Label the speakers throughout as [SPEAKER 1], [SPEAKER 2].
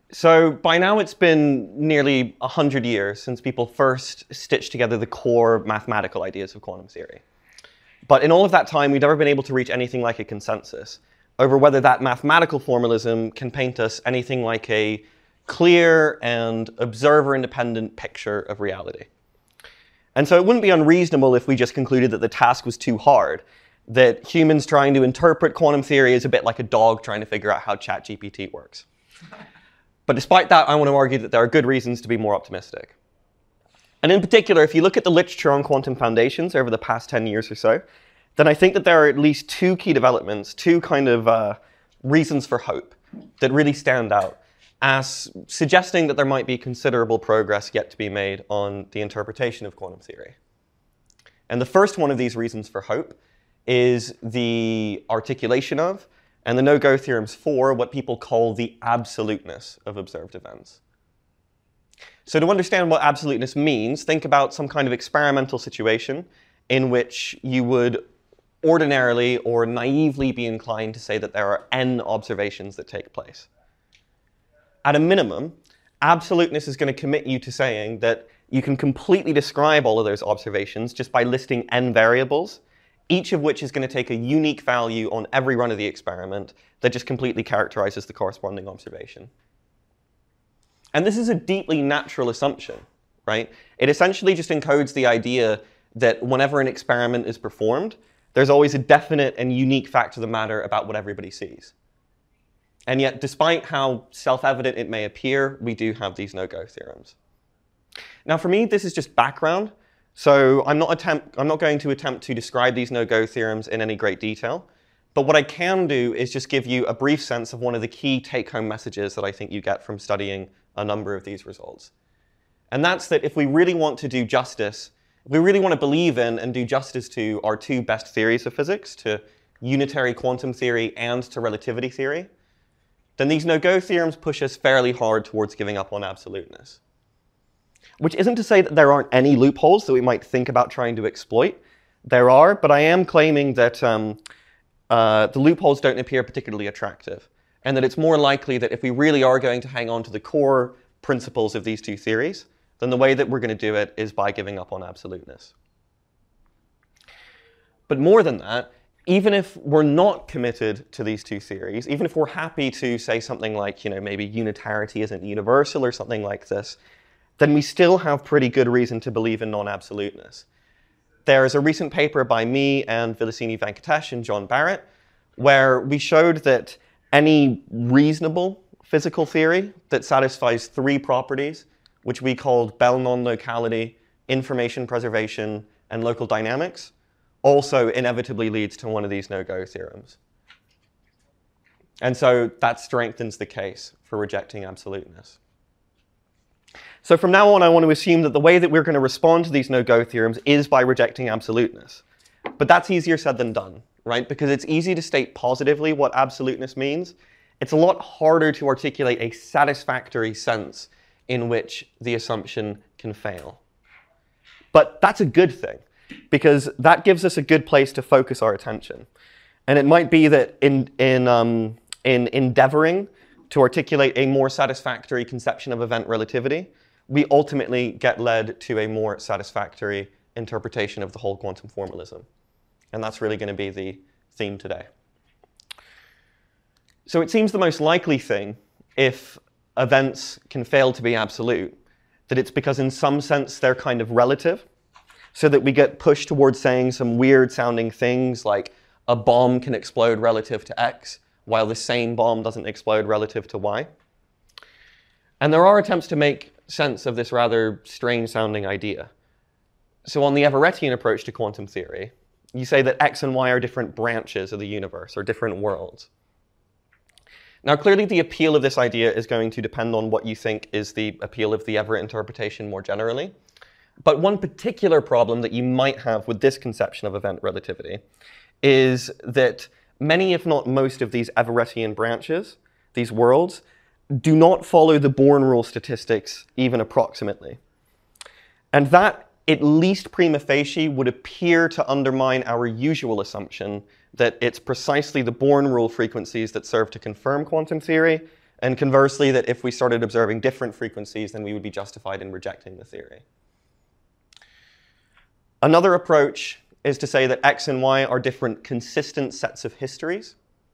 [SPEAKER 1] So by now it's been nearly 100 years since people first stitched together the core mathematical ideas of quantum theory. But in all of that time, we've never been able to reach anything like a consensus over whether that mathematical formalism can paint us anything like a clear and observer-independent picture of reality. And so it wouldn't be unreasonable if we just concluded that the task was too hard, that humans trying to interpret quantum theory is a bit like a dog trying to figure out how ChatGPT works. But despite that, I want to argue that there are good reasons to be more optimistic. And in particular, if you look at the literature on quantum foundations over the past 10 years or so, then I think that there are at least two key developments, two kind of reasons for hope that really stand out as suggesting that there might be considerable progress yet to be made on the interpretation of quantum theory. And the first one of these reasons for hope is the articulation of, and the no-go theorems for, what people call the absoluteness of observed events. So to understand what absoluteness means, think about some kind of experimental situation in which you would ordinarily or naively be inclined to say that there are n observations that take place. At a minimum, absoluteness is going to commit you to saying that you can completely describe all of those observations just by listing n variables, each of which is going to take a unique value on every run of the experiment that just completely characterizes the corresponding observation. And this is a deeply natural assumption, right? It essentially just encodes the idea that whenever an experiment is performed, there's always a definite and unique fact of the matter about what everybody sees. And yet, despite how self-evident it may appear, we do have these no-go theorems. Now, for me, this is just background. So I'm not going to attempt to describe these no-go theorems in any great detail. But what I can do is just give you a brief sense of one of the key take-home messages that I think you get from studying a number of these results. And that's that if we really want to do justice, if we really want to believe in and do justice to our two best theories of physics, to unitary quantum theory and to relativity theory, then these no-go theorems push us fairly hard towards giving up on absoluteness. Which isn't to say that there aren't any loopholes that we might think about trying to exploit. There are, but I am claiming that the loopholes don't appear particularly attractive, and that it's more likely that if we really are going to hang on to the core principles of these two theories, then the way that we're going to do it is by giving up on absoluteness. But more than that, even if we're not committed to these two theories, even if we're happy to say something like, maybe unitarity isn't universal or something like this, then we still have pretty good reason to believe in non-absoluteness. There is a recent paper by me and Vilasini Venkatesh and John Barrett where we showed that any reasonable physical theory that satisfies three properties, which we called Bell non-locality, information preservation, and local dynamics, also inevitably leads to one of these no-go theorems. And so that strengthens the case for rejecting absoluteness. So from now on, I want to assume that the way that we're going to respond to these no-go theorems is by rejecting absoluteness. But that's easier said than done, right? Because it's easy to state positively what absoluteness means. It's a lot harder to articulate a satisfactory sense in which the assumption can fail. But that's a good thing, because that gives us a good place to focus our attention. And it might be that in endeavoring to articulate a more satisfactory conception of event relativity, we ultimately get led to a more satisfactory interpretation of the whole quantum formalism. And that's really going to be the theme today. So it seems the most likely thing, if events can fail to be absolute, that it's because in some sense they're kind of relative, so that we get pushed towards saying some weird sounding things like a bomb can explode relative to X, while the same bomb doesn't explode relative to Y. And there are attempts to make sense of this rather strange sounding idea. So on the Everettian approach to quantum theory, you say that X and Y are different branches of the universe, or different worlds. Now clearly the appeal of this idea is going to depend on what you think is the appeal of the Everett interpretation more generally. But one particular problem that you might have with this conception of event relativity is that many, if not most, of these Everettian branches, these worlds, do not follow the Born rule statistics even approximately. And that, at least prima facie, would appear to undermine our usual assumption that it's precisely the Born rule frequencies that serve to confirm quantum theory, And conversely, that if we started observing different frequencies, then we would be justified in rejecting the theory. Another approach is to say that X and Y are different consistent sets of histories,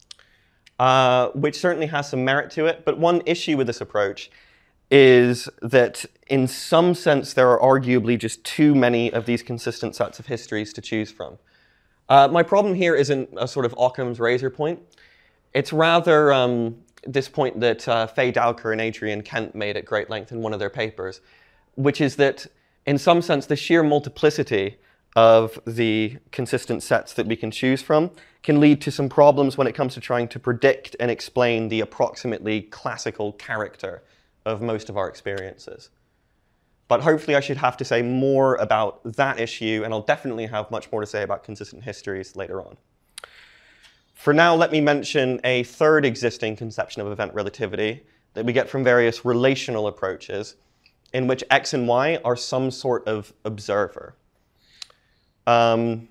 [SPEAKER 1] which certainly has some merit to it. But one issue with this approach is that in some sense there are arguably just too many of these consistent sets of histories to choose from. My problem here isn't a sort of Occam's razor point. It's rather this point that Faye Dowker and Adrian Kent made at great length in one of their papers, which is that in some sense the sheer multiplicity of the consistent sets that we can choose from can lead to some problems when it comes to trying to predict and explain the approximately classical character of most of our experiences. But hopefully I should have to say more about that issue, and I'll definitely have much more to say about consistent histories later on. For now, let me mention a third existing conception of event relativity that we get from various relational approaches in which X and Y are some sort of observer. Now,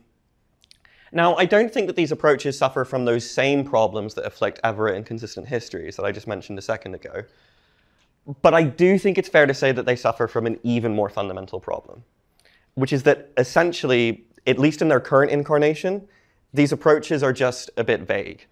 [SPEAKER 1] I don't think that these approaches suffer from those same problems that afflict Everett and consistent histories that I just mentioned a second ago. But I do think it's fair to say that they suffer from an even more fundamental problem, which is that essentially, at least in their current incarnation, these approaches are just a bit vague.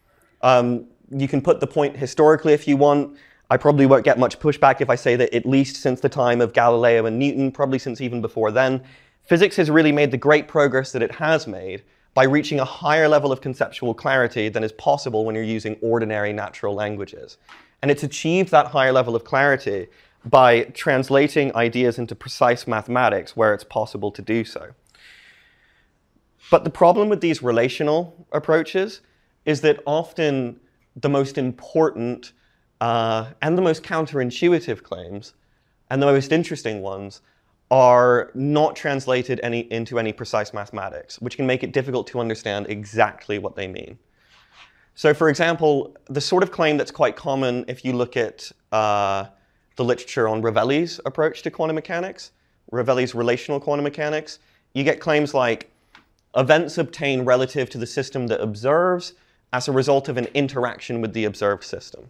[SPEAKER 1] You can put the point historically if you want. I probably won't get much pushback if I say that at least since the time of Galileo and Newton, probably since even before then, physics has really made the great progress that it has made by reaching a higher level of conceptual clarity than is possible when you're using ordinary natural languages. And it's achieved that higher level of clarity by translating ideas into precise mathematics where it's possible to do so. But the problem with these relational approaches is that often the most important and the most counterintuitive claims, and the most interesting ones, are not translated into any precise mathematics, which can make it difficult to understand exactly what they mean. So for example, the sort of claim that's quite common if you look at the literature on Ravelli's approach to quantum mechanics, Ravelli's relational quantum mechanics, you get claims like events obtain relative to the system that observes as a result of an interaction with the observed system.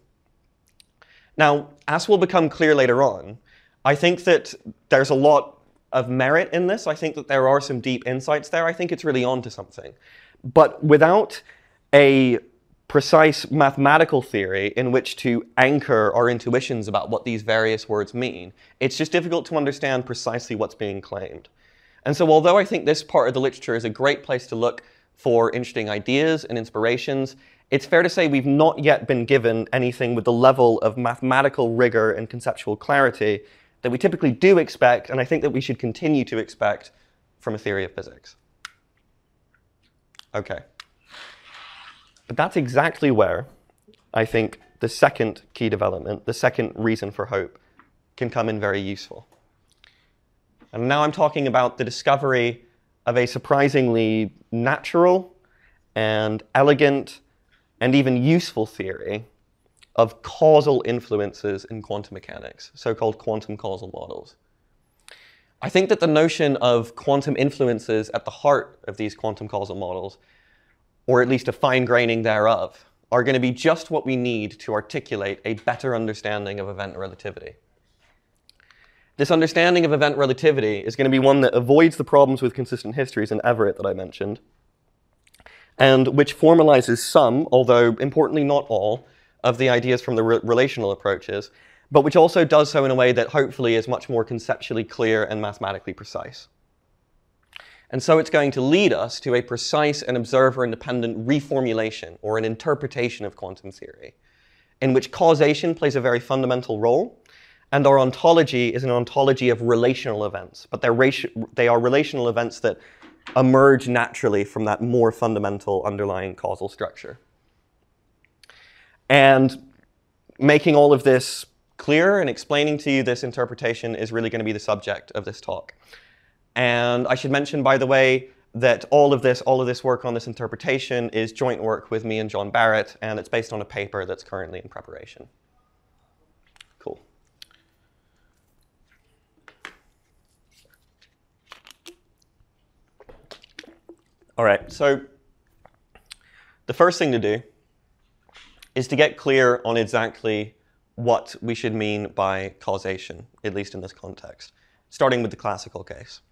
[SPEAKER 1] Now, as will become clear later on, I think that there's a lot of merit in this. I think that there are some deep insights there. I think it's really on to something. But without a precise mathematical theory in which to anchor our intuitions about what these various words mean, it's just difficult to understand precisely what's being claimed. And so although I think this part of the literature is a great place to look for interesting ideas and inspirations, it's fair to say we've not yet been given anything with the level of mathematical rigor and conceptual clarity that we typically do expect, and I think that we should continue to expect from a theory of physics. Okay. But that's exactly where I think the second key development, the second reason for hope, can come in very useful. And now I'm talking about the discovery of a surprisingly natural and elegant and even useful theory of causal influences in quantum mechanics, so-called quantum causal models. I think that the notion of quantum influences at the heart of these quantum causal models, or at least a fine-graining thereof, are going to be just what we need to articulate a better understanding of event relativity. This understanding of event relativity is going to be one that avoids the problems with consistent histories in Everett that I mentioned, and which formalizes some, although importantly not all, of the ideas from the relational approaches, but which also does so in a way that hopefully is much more conceptually clear and mathematically precise. And so it's going to lead us to a precise and observer-independent reformulation or an interpretation of quantum theory, in which causation plays a very fundamental role, and our ontology is an ontology of relational events, but they are relational events that emerge naturally from that more fundamental underlying causal structure. And making all of this clear and explaining to you this interpretation is really going to be the subject of this talk. And I should mention, by the way, that all of this work on this interpretation is joint work with me and John Barrett, and it's based on a paper that's currently in preparation. Cool. All right, so the first thing to do is to get clear on exactly what we should mean by causation, at least in this context, starting with the classical case.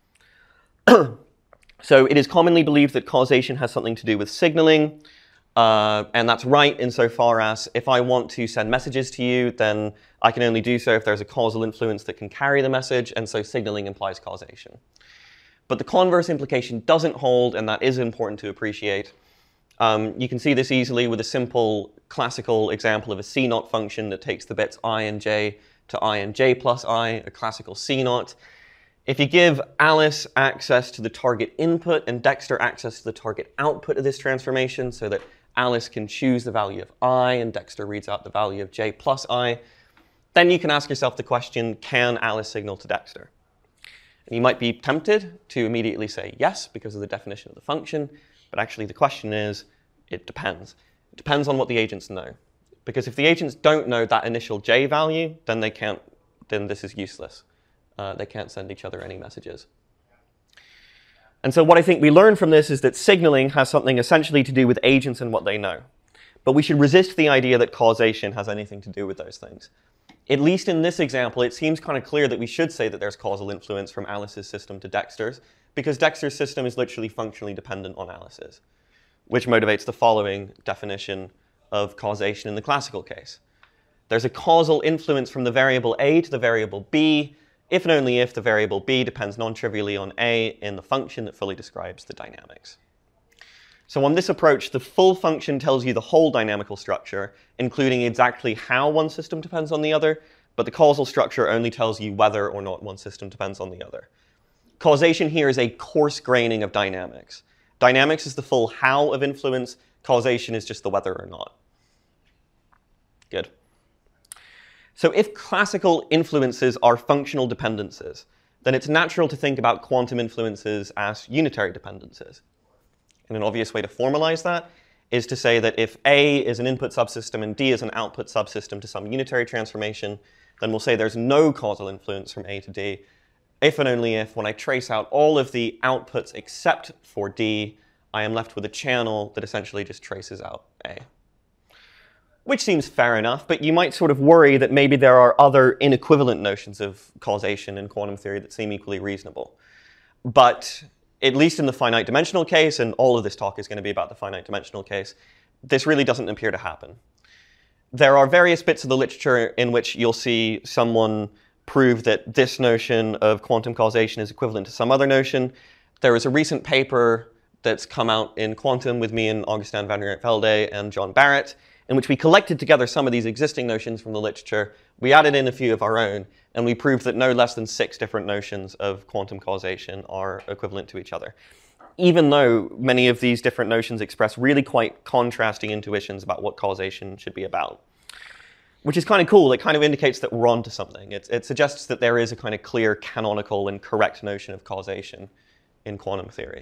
[SPEAKER 1] So it is commonly believed that causation has something to do with signaling, and that's right insofar as if I want to send messages to you, then I can only do so if there's a causal influence that can carry the message, and so signaling implies causation. But the converse implication doesn't hold, and that is important to appreciate. You can see this easily with a simple classical example of a C0 function that takes the bits I and j to I and j plus I, a classical C0. If you give Alice access to the target input and Dexter access to the target output of this transformation so that Alice can choose the value of I and Dexter reads out the value of j plus I, then you can ask yourself the question, can Alice signal to Dexter? And you might be tempted to immediately say yes because of the definition of the function, but actually the question is, it depends. It depends on what the agents know. Because if the agents don't know that initial j value, then this is useless. They can't send each other any messages. And so what I think we learn from this is that signaling has something essentially to do with agents and what they know. But we should resist the idea that causation has anything to do with those things. At least in this example, it seems kind of clear that we should say that there's causal influence from Alice's system to Dexter's, because Dexter's system is literally functionally dependent on Alice's, which motivates the following definition of causation in the classical case. There's a causal influence from the variable A to the variable B, if and only if the variable B depends non-trivially on A in the function that fully describes the dynamics. So on this approach, the full function tells you the whole dynamical structure, including exactly how one system depends on the other, but the causal structure only tells you whether or not one system depends on the other. Causation here is a coarse graining of dynamics. Dynamics is the full how of influence, causation is just the whether or not. Good. So if classical influences are functional dependences, then it's natural to think about quantum influences as unitary dependences. And an obvious way to formalize that is to say that if A is an input subsystem and D is an output subsystem to some unitary transformation, then we'll say there's no causal influence from A to D, if and only if, when I trace out all of the outputs except for D, I am left with a channel that essentially just traces out A. Which seems fair enough, but you might sort of worry that maybe there are other inequivalent notions of causation in quantum theory that seem equally reasonable. But at least in the finite dimensional case, and all of this talk is going to be about the finite dimensional case, this really doesn't appear to happen. There are various bits of the literature in which you'll see someone prove that this notion of quantum causation is equivalent to some other notion. There is a recent paper that's come out in Quantum with me and Augustin van Rietvelde and John Barrett, in which we collected together some of these existing notions from the literature, we added in a few of our own, and we proved that no less than 6 different notions of quantum causation are equivalent to each other, even though many of these different notions express really quite contrasting intuitions about what causation should be about. Which is kind of cool. It kind of indicates that we're onto something. It suggests that there is a kind of clear, canonical, and correct notion of causation in quantum theory.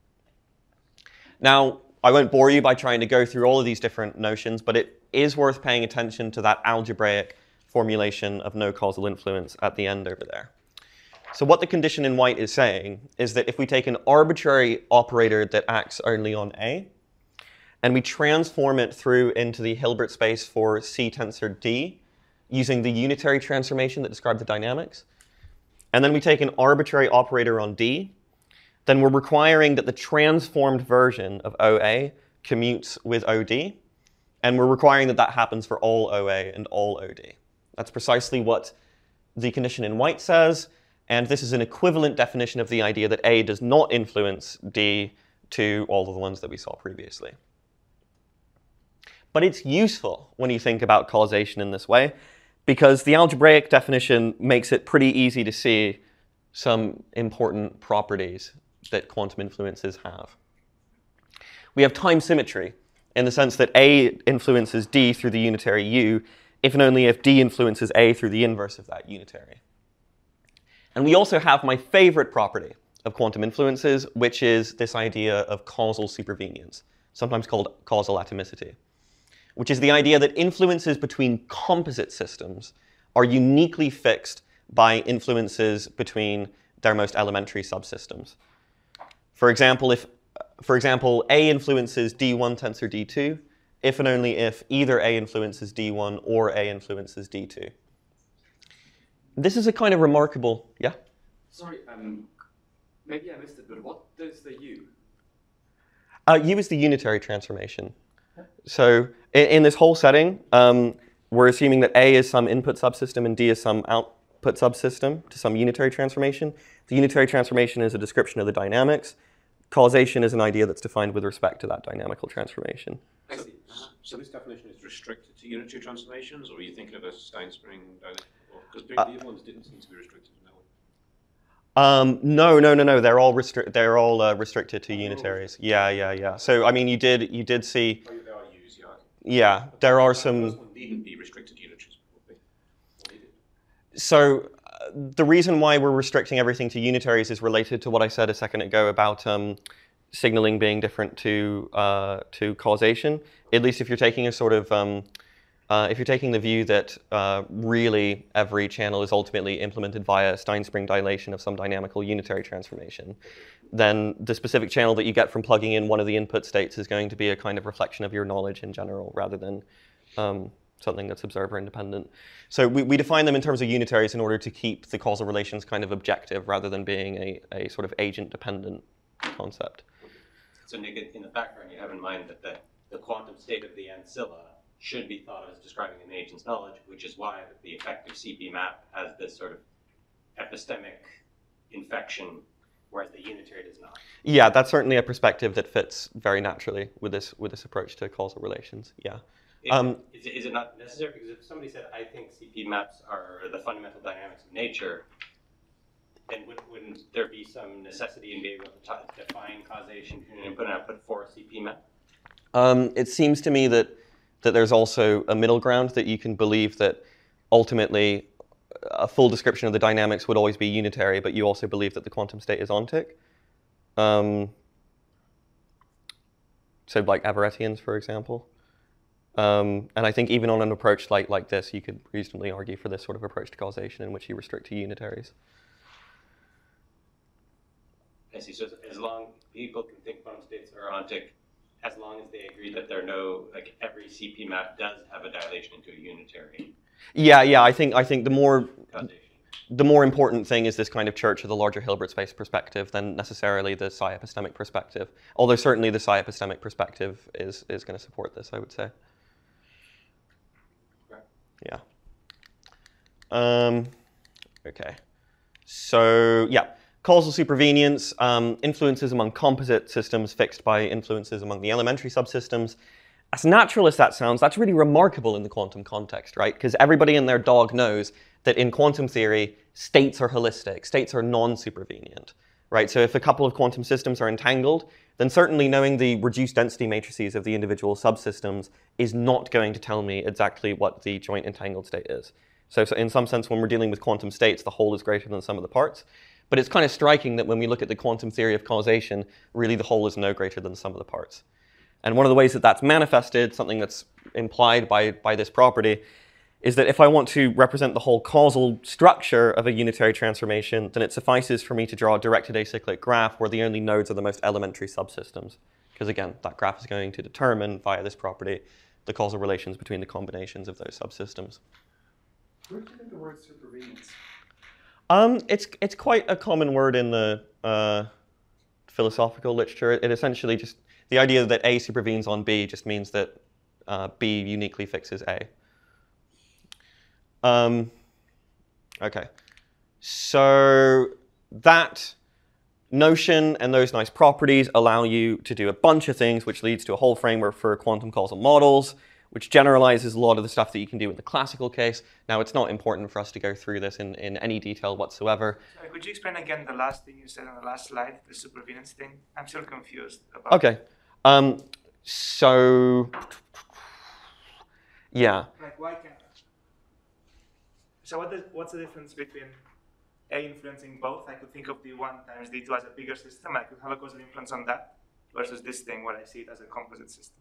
[SPEAKER 1] Now, I won't bore you by trying to go through all of these different notions, but it is worth paying attention to that algebraic formulation of no causal influence at the end over there. So what the condition in white is saying is that if we take an arbitrary operator that acts only on A, and we transform it through into the Hilbert space for C tensor D, using the unitary transformation that described the dynamics, and then we take an arbitrary operator on D, then we're requiring that the transformed version of OA commutes with OD, and we're requiring that that happens for all OA and all OD. That's precisely what the condition in white says, and this is an equivalent definition of the idea that A does not influence D to all of the ones that we saw previously. But it's useful when you think about causation in this way, because the algebraic definition makes it pretty easy to see some important properties that quantum influences have. We have time symmetry, in the sense that A influences D through the unitary U, if and only if D influences A through the inverse of that unitary. And we also have my favorite property of quantum influences, which is this idea of causal supervenience, sometimes called causal atomicity, which is the idea that influences between composite systems are uniquely fixed by influences between their most elementary subsystems. For example, A influences D1 tensor D2, if and only if either A influences D1 or A influences D2. This is a kind of remarkable, yeah?
[SPEAKER 2] Sorry, maybe I missed it, but what is the U?
[SPEAKER 1] U is the unitary transformation. So in this whole setting, we're assuming that A is some input subsystem and D is some output subsystem to some unitary transformation. The unitary transformation is a description of the dynamics. Causation is an idea that's defined with respect to that dynamical transformation.
[SPEAKER 2] I see.
[SPEAKER 3] So this definition is restricted to unitary transformations, or are you thinking of a Steinspring dialectic? Because the other ones didn't seem to be restricted in that way.
[SPEAKER 1] No. They're all restricted to unitaries. Yeah. So I mean, you did see.
[SPEAKER 3] Oh, they are used, yeah.
[SPEAKER 1] Yeah, there are
[SPEAKER 3] The
[SPEAKER 1] some.
[SPEAKER 3] first one needn't be restricted to unitaries, probably. Or needed.
[SPEAKER 1] So the reason why we're restricting everything to unitaries is related to what I said a second ago about signaling being different to causation. At least if you're taking a sort of if you're taking the view that really every channel is ultimately implemented via Steinspring dilation of some dynamical unitary transformation, then the specific channel that you get from plugging in one of the input states is going to be a kind of reflection of your knowledge in general, rather than something that's observer independent. So we define them in terms of unitaries in order to keep the causal relations kind of objective, rather than being a sort of agent-dependent concept.
[SPEAKER 4] So Nick, in the background, you have in mind that the quantum state of the ancilla should be thought of as describing an agent's knowledge, which is why the effective CP map has this sort of epistemic infection, whereas the unitary does not.
[SPEAKER 1] Yeah, that's certainly a perspective that fits very naturally with this approach to causal relations. Yeah.
[SPEAKER 4] Is it not necessary? Because if somebody said, I think CP maps are the fundamental dynamics of nature, then wouldn't there be some necessity in being able to define causation between input and output for a CP map?
[SPEAKER 1] It seems to me that there's also a middle ground, that you can believe that ultimately a full description of the dynamics would always be unitary, but you also believe that the quantum state is ontic. So like Everettians, for example. And I think even on an approach like this, you could reasonably argue for this sort of approach to causation in which you restrict to unitaries.
[SPEAKER 4] I see. So as long people can think quantum states are ontic, as long as they agree that there are no, like every CP map does have a dilation into a unitary.
[SPEAKER 1] Yeah. I think the more
[SPEAKER 4] Causation.
[SPEAKER 1] important thing is this kind of church of the larger Hilbert space perspective than necessarily the psi epistemic perspective. Although certainly the psi epistemic perspective is going to support this, I would say.
[SPEAKER 4] Right.
[SPEAKER 1] Yeah. Okay. So yeah. Causal supervenience, influences among composite systems fixed by influences among the elementary subsystems. As natural as that sounds, that's really remarkable in the quantum context, right? Because everybody and their dog knows that in quantum theory, states are holistic, states are non-supervenient, right? So if a couple of quantum systems are entangled, then certainly knowing the reduced density matrices of the individual subsystems is not going to tell me exactly what the joint entangled state is. So in some sense, when we're dealing with quantum states, the whole is greater than the sum of the parts. But it's kind of striking that when we look at the quantum theory of causation, really the whole is no greater than the sum of the parts. And one of the ways that that's manifested, something that's implied by this property, is that if I want to represent the whole causal structure of a unitary transformation, then it suffices for me to draw a directed acyclic graph where the only nodes are the most elementary subsystems. Because again, that graph is going to determine, via this property, the causal relations between the combinations of those subsystems.
[SPEAKER 5] Where did you get the word supervenience?
[SPEAKER 1] It's quite a common word in the philosophical literature. It essentially just, the idea that A supervenes on B just means that B uniquely fixes A. Okay, so that notion and those nice properties allow you to do a bunch of things, which leads to a whole framework for quantum causal models, which generalizes a lot of the stuff that you can do in the classical case. Now, it's not important for us to go through this in any detail whatsoever.
[SPEAKER 6] Sorry, could you explain again the last thing you said on the last slide, the supervenance thing? I'm still confused about
[SPEAKER 1] Okay. So, yeah.
[SPEAKER 6] Like, why can't... So what's the difference between A influencing both? I could think of D1 times D2 as a bigger system. I could have a causal influence on that, versus this thing where I see it as a composite system.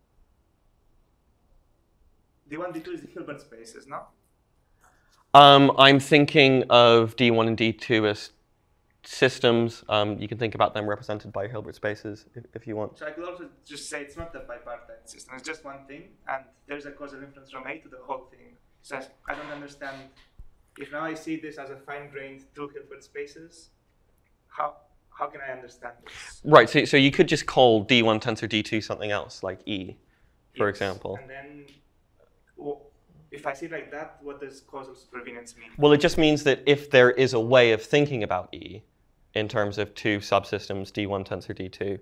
[SPEAKER 6] D1, D2 is the Hilbert spaces, no?
[SPEAKER 1] I'm thinking of D1 and D2 as systems. You can think about them represented by Hilbert spaces if you want.
[SPEAKER 6] So I could also just say it's not a bipartite system, it's just one thing, and there's a causal influence from A to the whole thing. So I don't understand, if now I see this as a fine-grained two Hilbert spaces, how can I understand this?
[SPEAKER 1] Right, so you could just call D1 tensor D2 something else, like E, for example.
[SPEAKER 6] And then, if I see it like that, what does causal supervenience mean?
[SPEAKER 1] Well, it just means that if there is a way of thinking about E in terms of two subsystems, D1 tensor D2,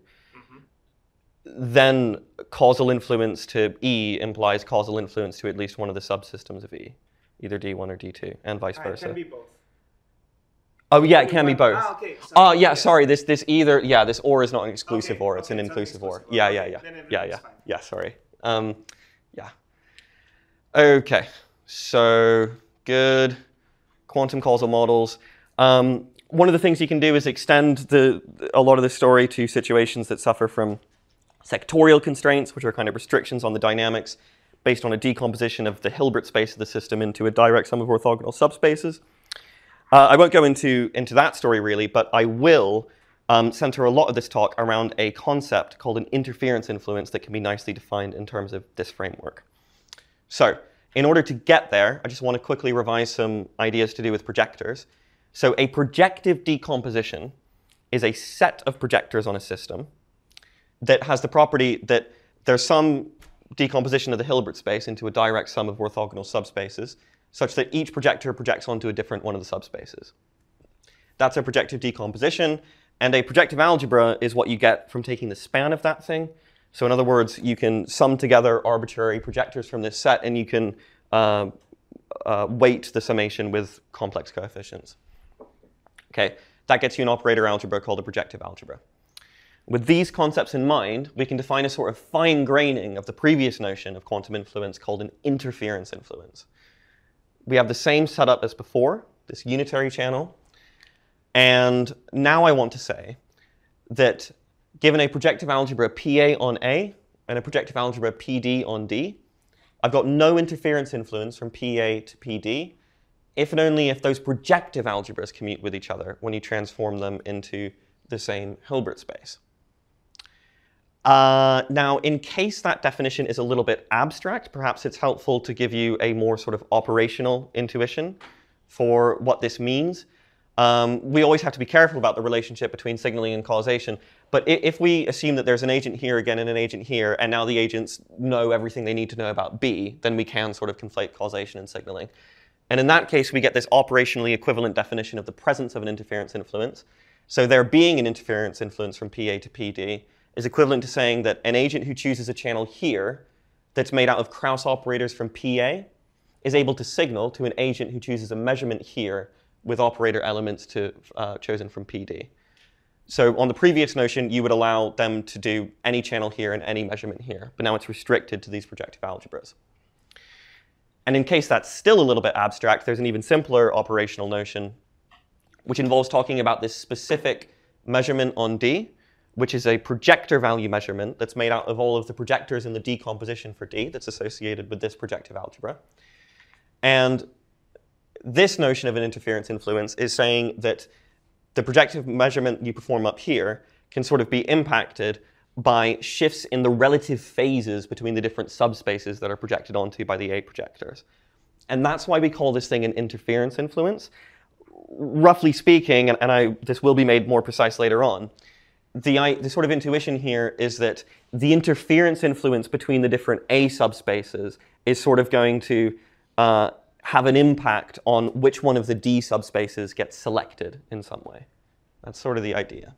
[SPEAKER 1] then causal influence to E implies causal influence to at least one of the subsystems of E, either D1 or D2, and vice versa.
[SPEAKER 6] It can be both.
[SPEAKER 1] Oh yeah, it can be both.
[SPEAKER 6] Okay.
[SPEAKER 1] Oh yeah, sorry. This or is not an exclusive or. It's an inclusive or. Yeah. Sorry. Yeah. Okay. So good. Quantum causal models. One of the things you can do is extend a lot of the story to situations that suffer from sectorial constraints, which are kind of restrictions on the dynamics based on a decomposition of the Hilbert space of the system into a direct sum of orthogonal subspaces. I won't go into that story really, but I will center a lot of this talk around a concept called an interference influence that can be nicely defined in terms of this framework. So in order to get there, I just want to quickly revise some ideas to do with projectors. So a projective decomposition is a set of projectors on a system that has the property that there's some decomposition of the Hilbert space into a direct sum of orthogonal subspaces, such that each projector projects onto a different one of the subspaces. That's a projective decomposition, and a projective algebra is what you get from taking the span of that thing. So in other words, you can sum together arbitrary projectors from this set, and you can weight the summation with complex coefficients. Okay, that gets you an operator algebra called a projective algebra. With these concepts in mind, we can define a sort of fine graining of the previous notion of quantum influence called an interference influence. We have the same setup as before, this unitary channel. And now I want to say that given a projective algebra PA on A and a projective algebra PD on D, I've got no interference influence from PA to PD, if and only if those projective algebras commute with each other when you transform them into the same Hilbert space. Now, in case that definition is a little bit abstract, perhaps it's helpful to give you a more sort of operational intuition for what this means. We always have to be careful about the relationship between signaling and causation. But if we assume that there's an agent here again and an agent here, and now the agents know everything they need to know about B, then we can sort of conflate causation and signaling. And in that case, we get this operationally equivalent definition of the presence of an interference influence. So there being an interference influence from PA to PD is equivalent to saying that an agent who chooses a channel here that's made out of Krauss operators from PA is able to signal to an agent who chooses a measurement here with operator elements chosen from PD. So on the previous notion, you would allow them to do any channel here and any measurement here, but now it's restricted to these projective algebras. And in case that's still a little bit abstract, there's an even simpler operational notion, which involves talking about this specific measurement on D, which is a projector value measurement that's made out of all of the projectors in the decomposition for D that's associated with this projective algebra. And this notion of an interference influence is saying that the projective measurement you perform up here can sort of be impacted by shifts in the relative phases between the different subspaces that are projected onto by the A projectors. And that's why we call this thing an interference influence. Roughly speaking, and this will be made more precise later on, the sort of intuition here is that the interference influence between the different A subspaces is sort of going to have an impact on which one of the D subspaces gets selected in some way. That's sort of the idea.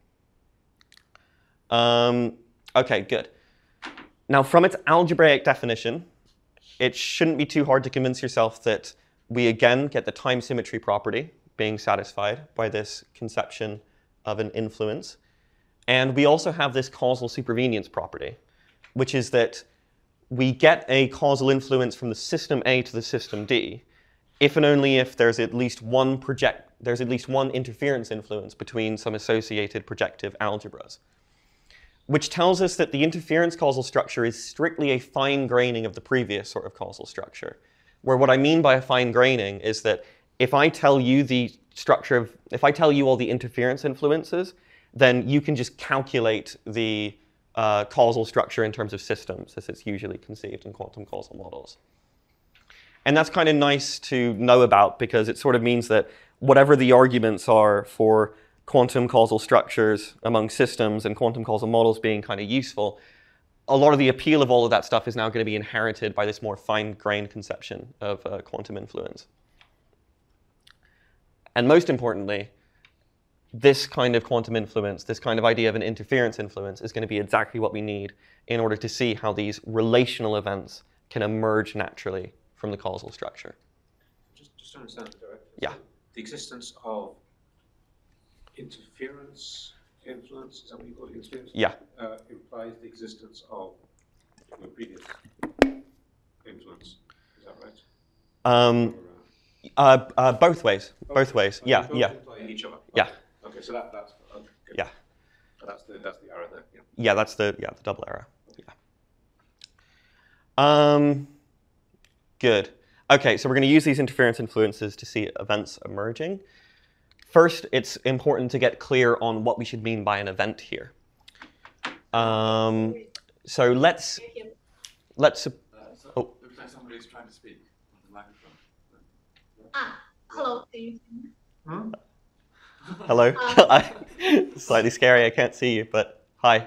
[SPEAKER 1] Okay, good. Now, from its algebraic definition, it shouldn't be too hard to convince yourself that we again get the time symmetry property being satisfied by this conception of an influence. And we also have this causal supervenience property, which is that we get a causal influence from the system A to the system D, if and only if there's at least one interference influence between some associated projective algebras, which tells us that the interference causal structure is strictly a fine graining of the previous sort of causal structure, where what I mean by a fine graining is that if I tell you the structure of, if I tell you all the interference influences, then you can just calculate the causal structure in terms of systems as it's usually conceived in quantum causal models. And that's kind of nice to know about because it sort of means that whatever the arguments are for quantum causal structures among systems and quantum causal models being kind of useful, a lot of the appeal of all of that stuff is now going to be inherited by this more fine-grained conception of quantum influence. And most importantly, this kind of quantum influence, this kind of idea of an interference influence is going to be exactly what we need in order to see how these relational events can emerge naturally from the causal structure.
[SPEAKER 3] Just to understand the direction.
[SPEAKER 1] Yeah.
[SPEAKER 3] The existence of interference influence, is that what you call it? Interference?
[SPEAKER 1] Yeah.
[SPEAKER 3] Implies the existence of the previous influence. Is that right?
[SPEAKER 1] Both ways. Both ways.
[SPEAKER 3] Okay,
[SPEAKER 1] Yeah.
[SPEAKER 3] both
[SPEAKER 1] Yeah.
[SPEAKER 3] imply each other.
[SPEAKER 1] Yeah.
[SPEAKER 3] Okay, so that's okay.
[SPEAKER 1] Yeah.
[SPEAKER 3] That's the arrow there. Yeah.
[SPEAKER 1] Yeah. That's the double arrow. Yeah. Good. Okay, so we're going to use these interference influences to see events emerging. First, it's important to get clear on what we should mean by an event here. So let's. Oh,
[SPEAKER 2] Looks like somebody's trying to speak on the microphone.
[SPEAKER 7] Hello. Can you hear me?
[SPEAKER 1] hello. Slightly scary. I can't see you, but hi.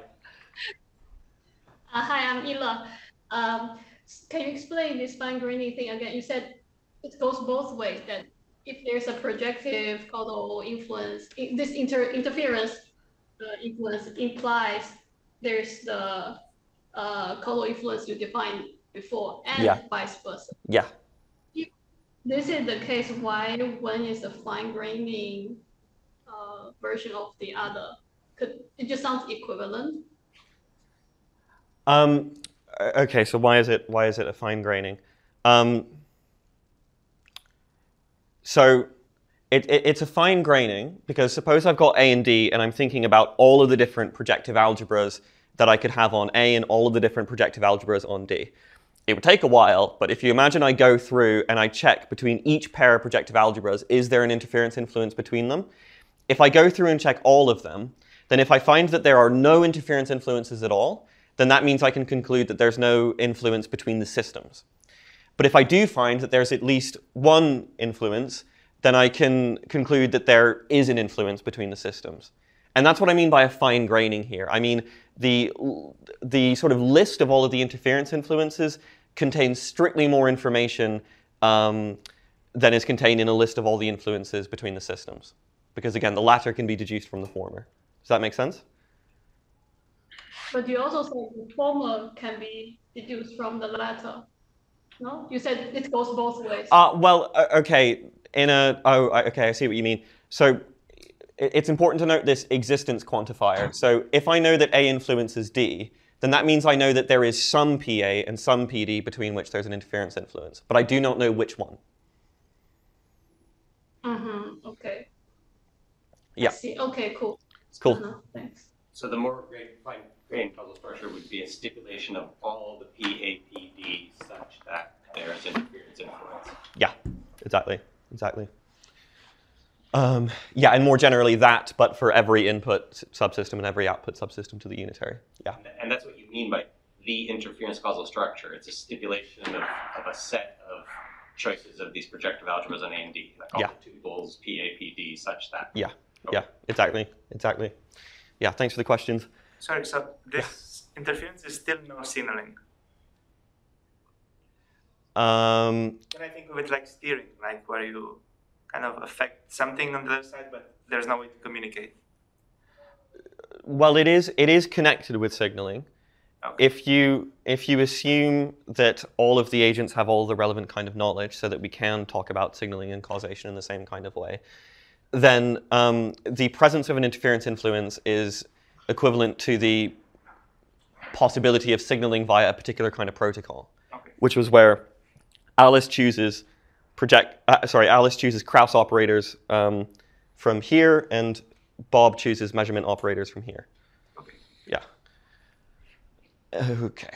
[SPEAKER 7] Hi, I'm Ila. Can you explain this fine-graining thing again? You said it goes both ways, that if there's a projective causal influence, this interference influence implies there's the causal influence you defined before, and vice versa.
[SPEAKER 1] Yeah.
[SPEAKER 7] If this is the case, why one is a fine-graining version of the other? It just sounds equivalent.
[SPEAKER 1] Okay, so why is it a fine graining? So it's a fine graining because suppose I've got A and D and I'm thinking about all of the different projective algebras that I could have on A and all of the different projective algebras on D. It would take a while, but if you imagine I go through and I check between each pair of projective algebras, is there an interference influence between them? If I go through and check all of them, then if I find that there are no interference influences at all, then that means I can conclude that there's no influence between the systems. But if I do find that there's at least one influence, then I can conclude that there is an influence between the systems. And that's what I mean by a fine graining here. I mean, the sort of list of all of the interference influences contains strictly more information than is contained in a list of all the influences between the systems. Because again, the latter can be deduced from the former. Does that make sense?
[SPEAKER 7] But you also said the former can be deduced from the latter. No? You said it goes both ways.
[SPEAKER 1] Well, okay. Okay, I see what you mean. So it's important to note this existence quantifier. So if I know that A influences D, then that means I know that there is some PA and some PD between which there's an interference influence. But I do not know which one.
[SPEAKER 7] Okay.
[SPEAKER 1] Yeah.
[SPEAKER 7] I see. Okay, cool.
[SPEAKER 1] Cool.
[SPEAKER 7] Thanks.
[SPEAKER 4] So the more fine-grained causal structure would be a stipulation of all the PAPD such that there is interference influence.
[SPEAKER 1] Yeah, exactly. Yeah, and more generally that, but for every input subsystem and every output subsystem to the unitary. Yeah.
[SPEAKER 4] And that's what you mean by the interference causal structure. It's a stipulation of a set of choices of these projective algebras on A and D, like all the tuples, PAPD, such that.
[SPEAKER 1] Yeah. Yeah, exactly. Yeah, thanks for the questions.
[SPEAKER 6] Sorry, so this interference is still no signaling. Can I think of it like steering, like where you kind of affect something on the other side, but there's no way to communicate?
[SPEAKER 1] Well, it is connected with signaling.
[SPEAKER 6] Okay.
[SPEAKER 1] If you assume that all of the agents have all the relevant kind of knowledge so that we can talk about signaling and causation in the same kind of way, then the presence of an interference influence is equivalent to the possibility of signaling via a particular kind of protocol, which was where Alice chooses Krauss operators from here, and Bob chooses measurement operators from here.
[SPEAKER 6] Okay.
[SPEAKER 1] Yeah. Okay.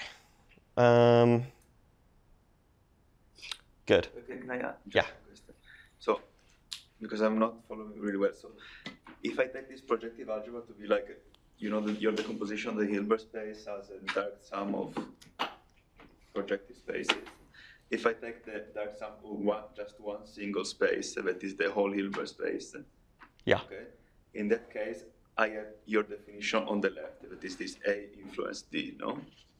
[SPEAKER 1] Good.
[SPEAKER 6] Okay, can I
[SPEAKER 1] Yeah.
[SPEAKER 6] So
[SPEAKER 8] because I'm not following really well. So if I take this projective algebra to be like, your decomposition of the Hilbert space as a direct sum of projective spaces. If I take the direct sum of just one single space, that is the whole Hilbert space.
[SPEAKER 1] Yeah.
[SPEAKER 8] Okay. In that case, I have your definition on the left, that is this A influence D, no?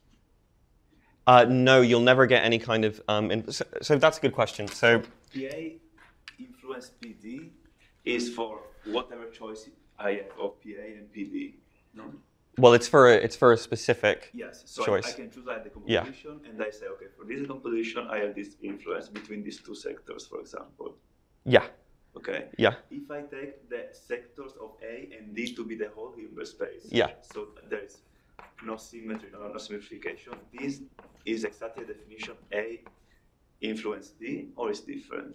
[SPEAKER 1] No, you'll never get any kind of. So that's a good question. So
[SPEAKER 8] PA influence PD is for whatever choice I have of PA and PD, no?
[SPEAKER 1] well, it's for a specific
[SPEAKER 8] Yes, so
[SPEAKER 1] choice.
[SPEAKER 8] I can choose like the decomposition, and I say, okay, for this decomposition, I have this influence between these two sectors, for example.
[SPEAKER 1] Yeah.
[SPEAKER 8] Okay.
[SPEAKER 1] Yeah.
[SPEAKER 8] If I take the sectors of A and D to be the whole Hilbert space,
[SPEAKER 1] Yeah.
[SPEAKER 8] so there is no symmetry, no simplification. This is exactly the definition A influence D, or is different,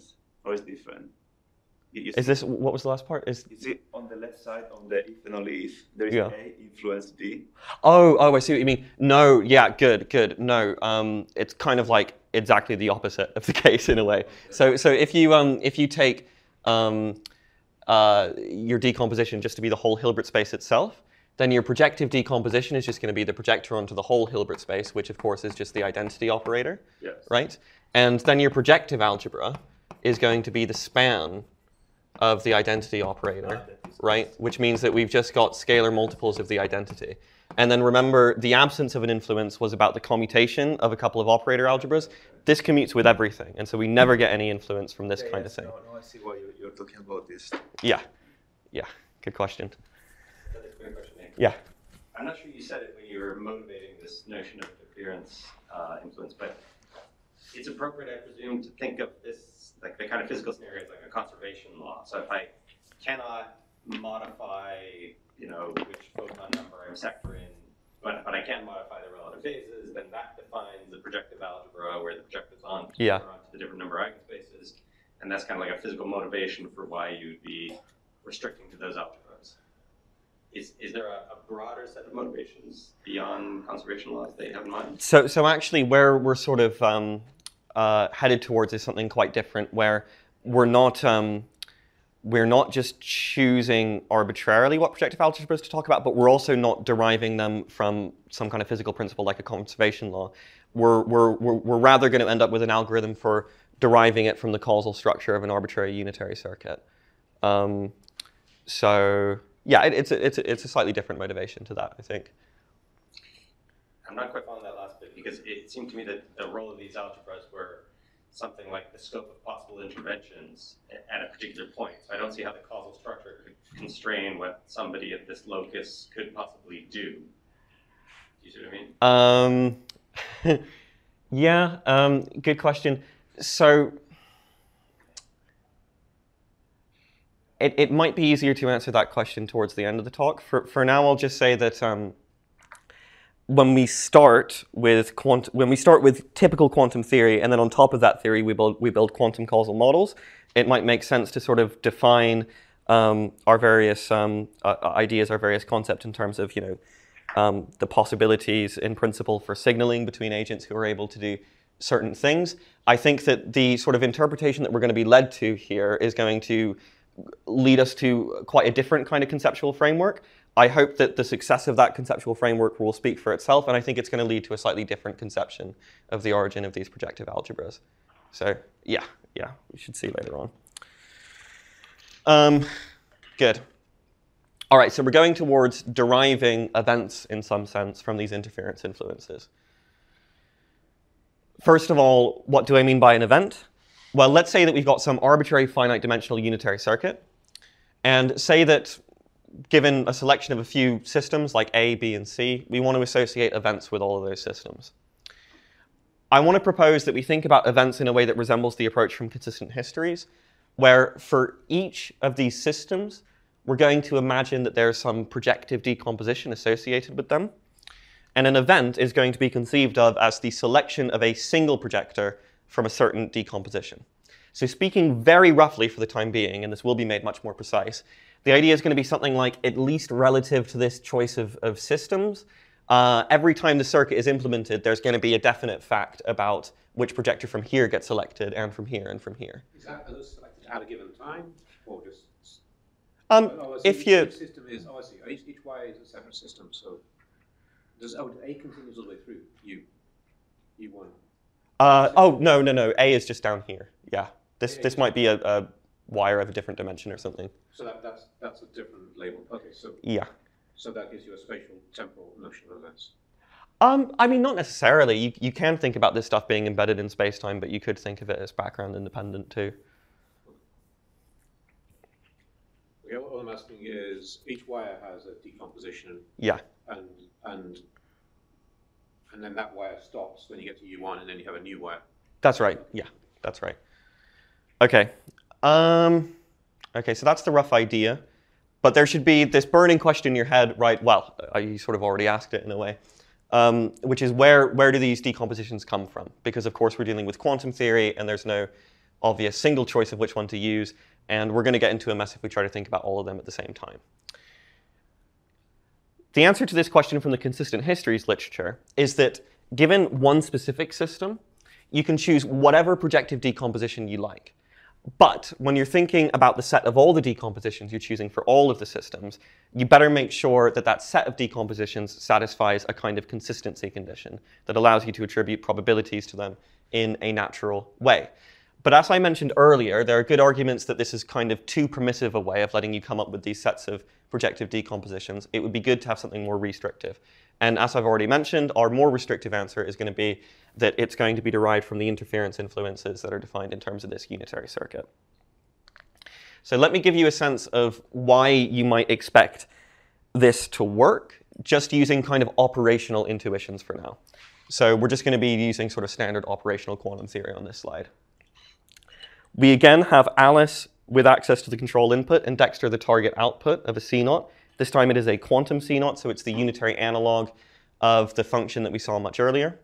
[SPEAKER 8] You
[SPEAKER 1] Is
[SPEAKER 8] see-
[SPEAKER 1] this what was the last part? Is
[SPEAKER 8] You see on the left side on the if and only if there is
[SPEAKER 1] Yeah.
[SPEAKER 8] A influence D.
[SPEAKER 1] oh, I see what you mean. No, yeah, good. No, it's kind of like exactly the opposite of the case in a way. So if you take your decomposition just to be the whole Hilbert space itself, then your projective decomposition is just going to be the projector onto the whole Hilbert space, which of course is just the identity operator,
[SPEAKER 8] Yes.
[SPEAKER 1] right? And then your projective algebra is going to be the span of the identity operator, right? Which means that we've just got scalar multiples of the identity. And then remember, the absence of an influence was about the commutation of a couple of operator algebras. This commutes with everything, and so we never get any influence from this kind of thing.
[SPEAKER 8] No, I see why you're talking about this.
[SPEAKER 1] Yeah, good question.
[SPEAKER 4] Another quick question, Nick.
[SPEAKER 1] Yeah.
[SPEAKER 4] I'm not sure you said it when you were motivating this notion of interference influence, but it's appropriate, I presume, to think of this, like the kind of physical scenario as like a conservation law. So if I cannot modify, which photon number I'm sectoring, but I can modify the relative phases, then that defines the projective algebra where the projectives onto the different number eigenspaces. And that's kind of like a physical motivation for why you'd be restricting to those algebras. Is there a broader set of motivations beyond conservation laws that you have in mind?
[SPEAKER 1] So actually, where we're sort of headed towards is something quite different, where we're not just choosing arbitrarily what projective algebras to talk about, but we're also not deriving them from some kind of physical principle like a conservation law. We're rather going to end up with an algorithm for deriving it from the causal structure of an arbitrary unitary circuit. So yeah, it's a slightly different motivation to that, I think.
[SPEAKER 4] I'm not quite following that last bit because it seemed to me that the role of these algebras were something like the scope of possible interventions at a particular point. So I don't see how the causal structure could constrain what somebody at this locus could possibly do. Do you see what I mean?
[SPEAKER 1] Yeah, good question. So it might be easier to answer that question towards the end of the talk. For now, I'll just say that when we start with typical quantum theory, and then on top of that theory we build quantum causal models, it might make sense to sort of define our various ideas, our various concepts in terms of the possibilities in principle for signaling between agents who are able to do certain things. I think that the sort of interpretation that we're going to be led to here is going to lead us to quite a different kind of conceptual framework. I hope that the success of that conceptual framework will speak for itself, and I think it's going to lead to a slightly different conception of the origin of these projective algebras. So yeah, we should see later on. Good. All right, so we're going towards deriving events in some sense from these interference influences. First of all, what do I mean by an event? Well, let's say that we've got some arbitrary finite dimensional unitary circuit, and say that given a selection of a few systems like A, B, and C, we want to associate events with all of those systems. I want to propose that we think about events in a way that resembles the approach from consistent histories, where for each of these systems, we're going to imagine that there's some projective decomposition associated with them. And an event is going to be conceived of as the selection of a single projector from a certain decomposition. So speaking very roughly for the time being, and this will be made much more precise, the idea is going to be something like, at least relative to this choice of systems, every time the circuit is implemented, there's going to be a definite fact about which projector from here gets selected, and from here, and from here.
[SPEAKER 3] Are those selected at a given time, or just?
[SPEAKER 1] If you
[SPEAKER 3] each system is, I see. Each Y is a separate system. So does A continues all the way through U1?
[SPEAKER 1] Oh no. A is just down here. Yeah. This might be a wire of a different dimension or something.
[SPEAKER 3] So that's a different label. Okay. So
[SPEAKER 1] yeah.
[SPEAKER 3] So that gives you a spatial temporal notion of events.
[SPEAKER 1] I mean, not necessarily. You can think about this stuff being embedded in space-time, but you could think of it as background independent too.
[SPEAKER 3] Okay, what I'm asking is, each wire has a decomposition.
[SPEAKER 1] Yeah.
[SPEAKER 3] And then that wire stops when you get to U1, and then you have a new wire.
[SPEAKER 1] That's right. Yeah, that's right. Okay. Okay, so that's the rough idea. But there should be this burning question in your head, right? Well, you sort of already asked it in a way, which is where do these decompositions come from? Because of course we're dealing with quantum theory, and there's no obvious single choice of which one to use. And we're going to get into a mess if we try to think about all of them at the same time. The answer to this question from the consistent histories literature is that given one specific system, you can choose whatever projective decomposition you like. But when you're thinking about the set of all the decompositions you're choosing for all of the systems, you better make sure that that set of decompositions satisfies a kind of consistency condition that allows you to attribute probabilities to them in a natural way. But as I mentioned earlier, there are good arguments that this is kind of too permissive a way of letting you come up with these sets of projective decompositions. It would be good to have something more restrictive. And as I've already mentioned, our more restrictive answer is going to be that it's going to be derived from the interference influences that are defined in terms of this unitary circuit. So let me give you a sense of why you might expect this to work, just using kind of operational intuitions for now. So we're just going to be using sort of standard operational quantum theory on this slide. We again have Alice with access to the control input and Dexter the target output of a C0. This time it is a quantum C0, so it's the unitary analog of the function that we saw much earlier.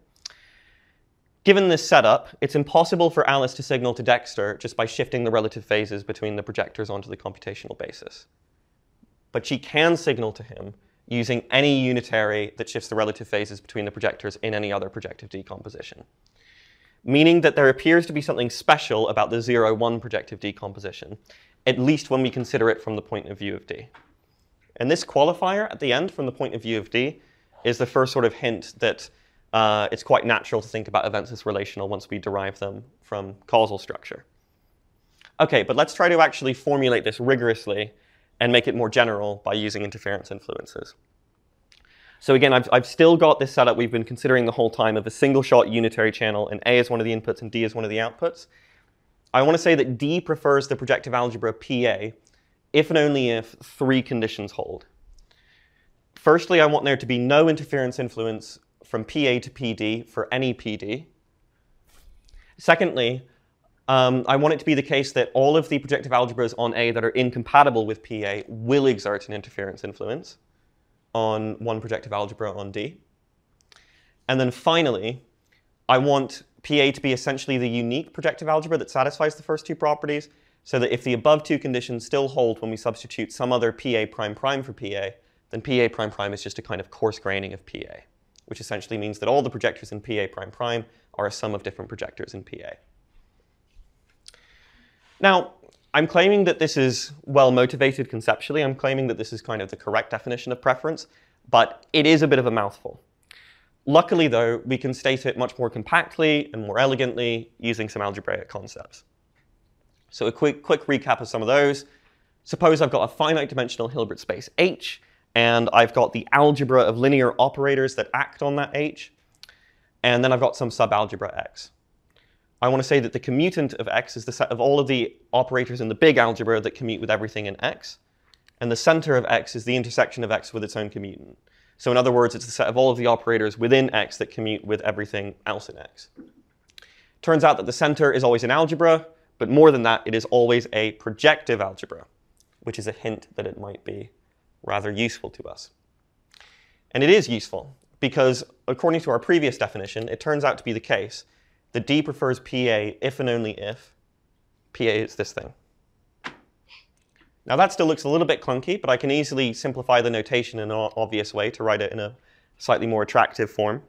[SPEAKER 1] Given this setup, it's impossible for Alice to signal to Dexter just by shifting the relative phases between the projectors onto the computational basis. But she can signal to him using any unitary that shifts the relative phases between the projectors in any other projective decomposition. Meaning that there appears to be something special about the 0-1 projective decomposition, at least when we consider it from the point of view of D. And this qualifier at the end, from the point of view of D, is the first sort of hint that it's quite natural to think about events as relational once we derive them from causal structure. OK, but let's try to actually formulate this rigorously and make it more general by using interference influences. So again, I've still got this setup we've been considering the whole time of a single-shot unitary channel, and A is one of the inputs and D is one of the outputs. I want to say that D prefers the projective algebra PA if and only if three conditions hold. Firstly, I want there to be no interference influence from PA to PD for any PD. Secondly, I want it to be the case that all of the projective algebras on A that are incompatible with PA will exert an interference influence on one projective algebra on D. And then finally, I want PA to be essentially the unique projective algebra that satisfies the first two properties, so that if the above two conditions still hold when we substitute some other PA prime prime for PA, then PA prime prime is just a kind of coarse graining of PA, which essentially means that all the projectors in PA prime prime are a sum of different projectors in PA. Now, I'm claiming that this is well motivated conceptually. I'm claiming that this is kind of the correct definition of preference, but it is a bit of a mouthful. Luckily, though, we can state it much more compactly and more elegantly using some algebraic concepts. So a quick recap of some of those. Suppose I've got a finite dimensional Hilbert space H, and I've got the algebra of linear operators that act on that H, and then I've got some subalgebra X. I want to say that the commutant of X is the set of all of the operators in the big algebra that commute with everything in X. And the center of X is the intersection of X with its own commutant. So in other words, it's the set of all of the operators within X that commute with everything else in X. Turns out that the center is always an algebra, but more than that, it is always a projective algebra, which is a hint that it might be rather useful to us. And it is useful, because according to our previous definition, it turns out to be the case that D prefers PA if and only if PA is this thing. Now that still looks a little bit clunky, but I can easily simplify the notation in an obvious way to write it in a slightly more attractive form.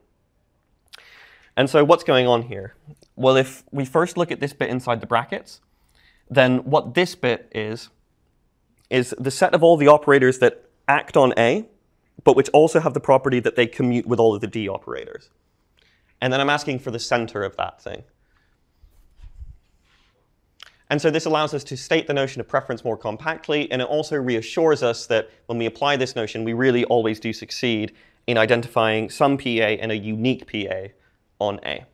[SPEAKER 1] And so what's going on here? Well, if we first look at this bit inside the brackets, then what this bit is the set of all the operators that act on A, but which also have the property that they commute with all of the D operators. And then I'm asking for the center of that thing. And so this allows us to state the notion of preference more compactly, and it also reassures us that when we apply this notion, we really always do succeed in identifying some PA and a unique PA on A.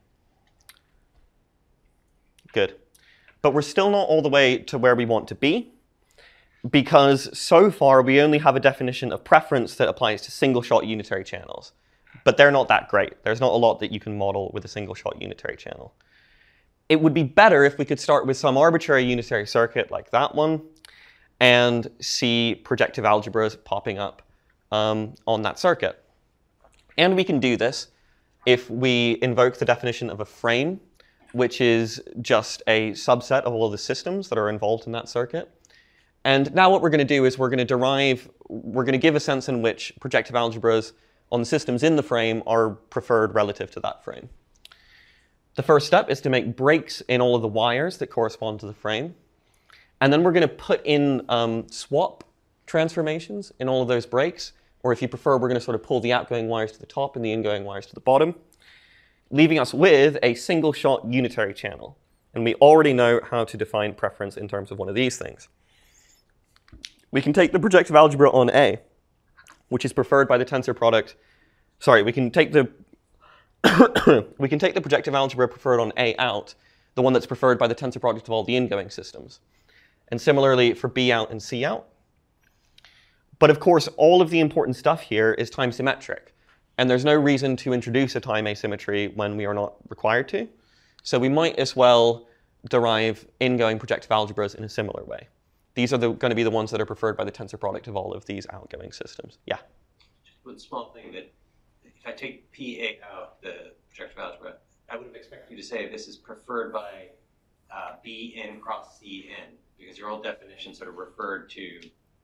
[SPEAKER 1] Good. But we're still not all the way to where we want to be, because so far we only have a definition of preference that applies to single-shot unitary channels. But they're not that great. There's not a lot that you can model with a single-shot unitary channel. It would be better if we could start with some arbitrary unitary circuit like that one and see projective algebras popping up on that circuit. And we can do this if we invoke the definition of a frame, which is just a subset of all of the systems that are involved in that circuit. And now what we're going to do is we're going to give a sense in which projective algebras on the systems in the frame are preferred relative to that frame. The first step is to make breaks in all of the wires that correspond to the frame. And then we're going to put in swap transformations in all of those breaks. Or if you prefer, we're going to sort of pull the outgoing wires to the top and the ingoing wires to the bottom, leaving us with a single-shot unitary channel. And we already know how to define preference in terms of one of these things. We can take the projective algebra on A, which is preferred by the tensor product. Sorry, we can take the projective algebra preferred on A out, the one that's preferred by the tensor product of all the ingoing systems. And similarly for B out and C out. But of course, all of the important stuff here is time symmetric. And there's no reason to introduce a time asymmetry when we are not required to. So we might as well derive ingoing projective algebras in a similar way. These are going to be the ones that are preferred by the tensor product of all of these outgoing systems. Yeah?
[SPEAKER 4] Just one small thing that if I take PA out, the projective algebra, I would have expected you to say this is preferred by B in cross C in, because your old definition sort of referred to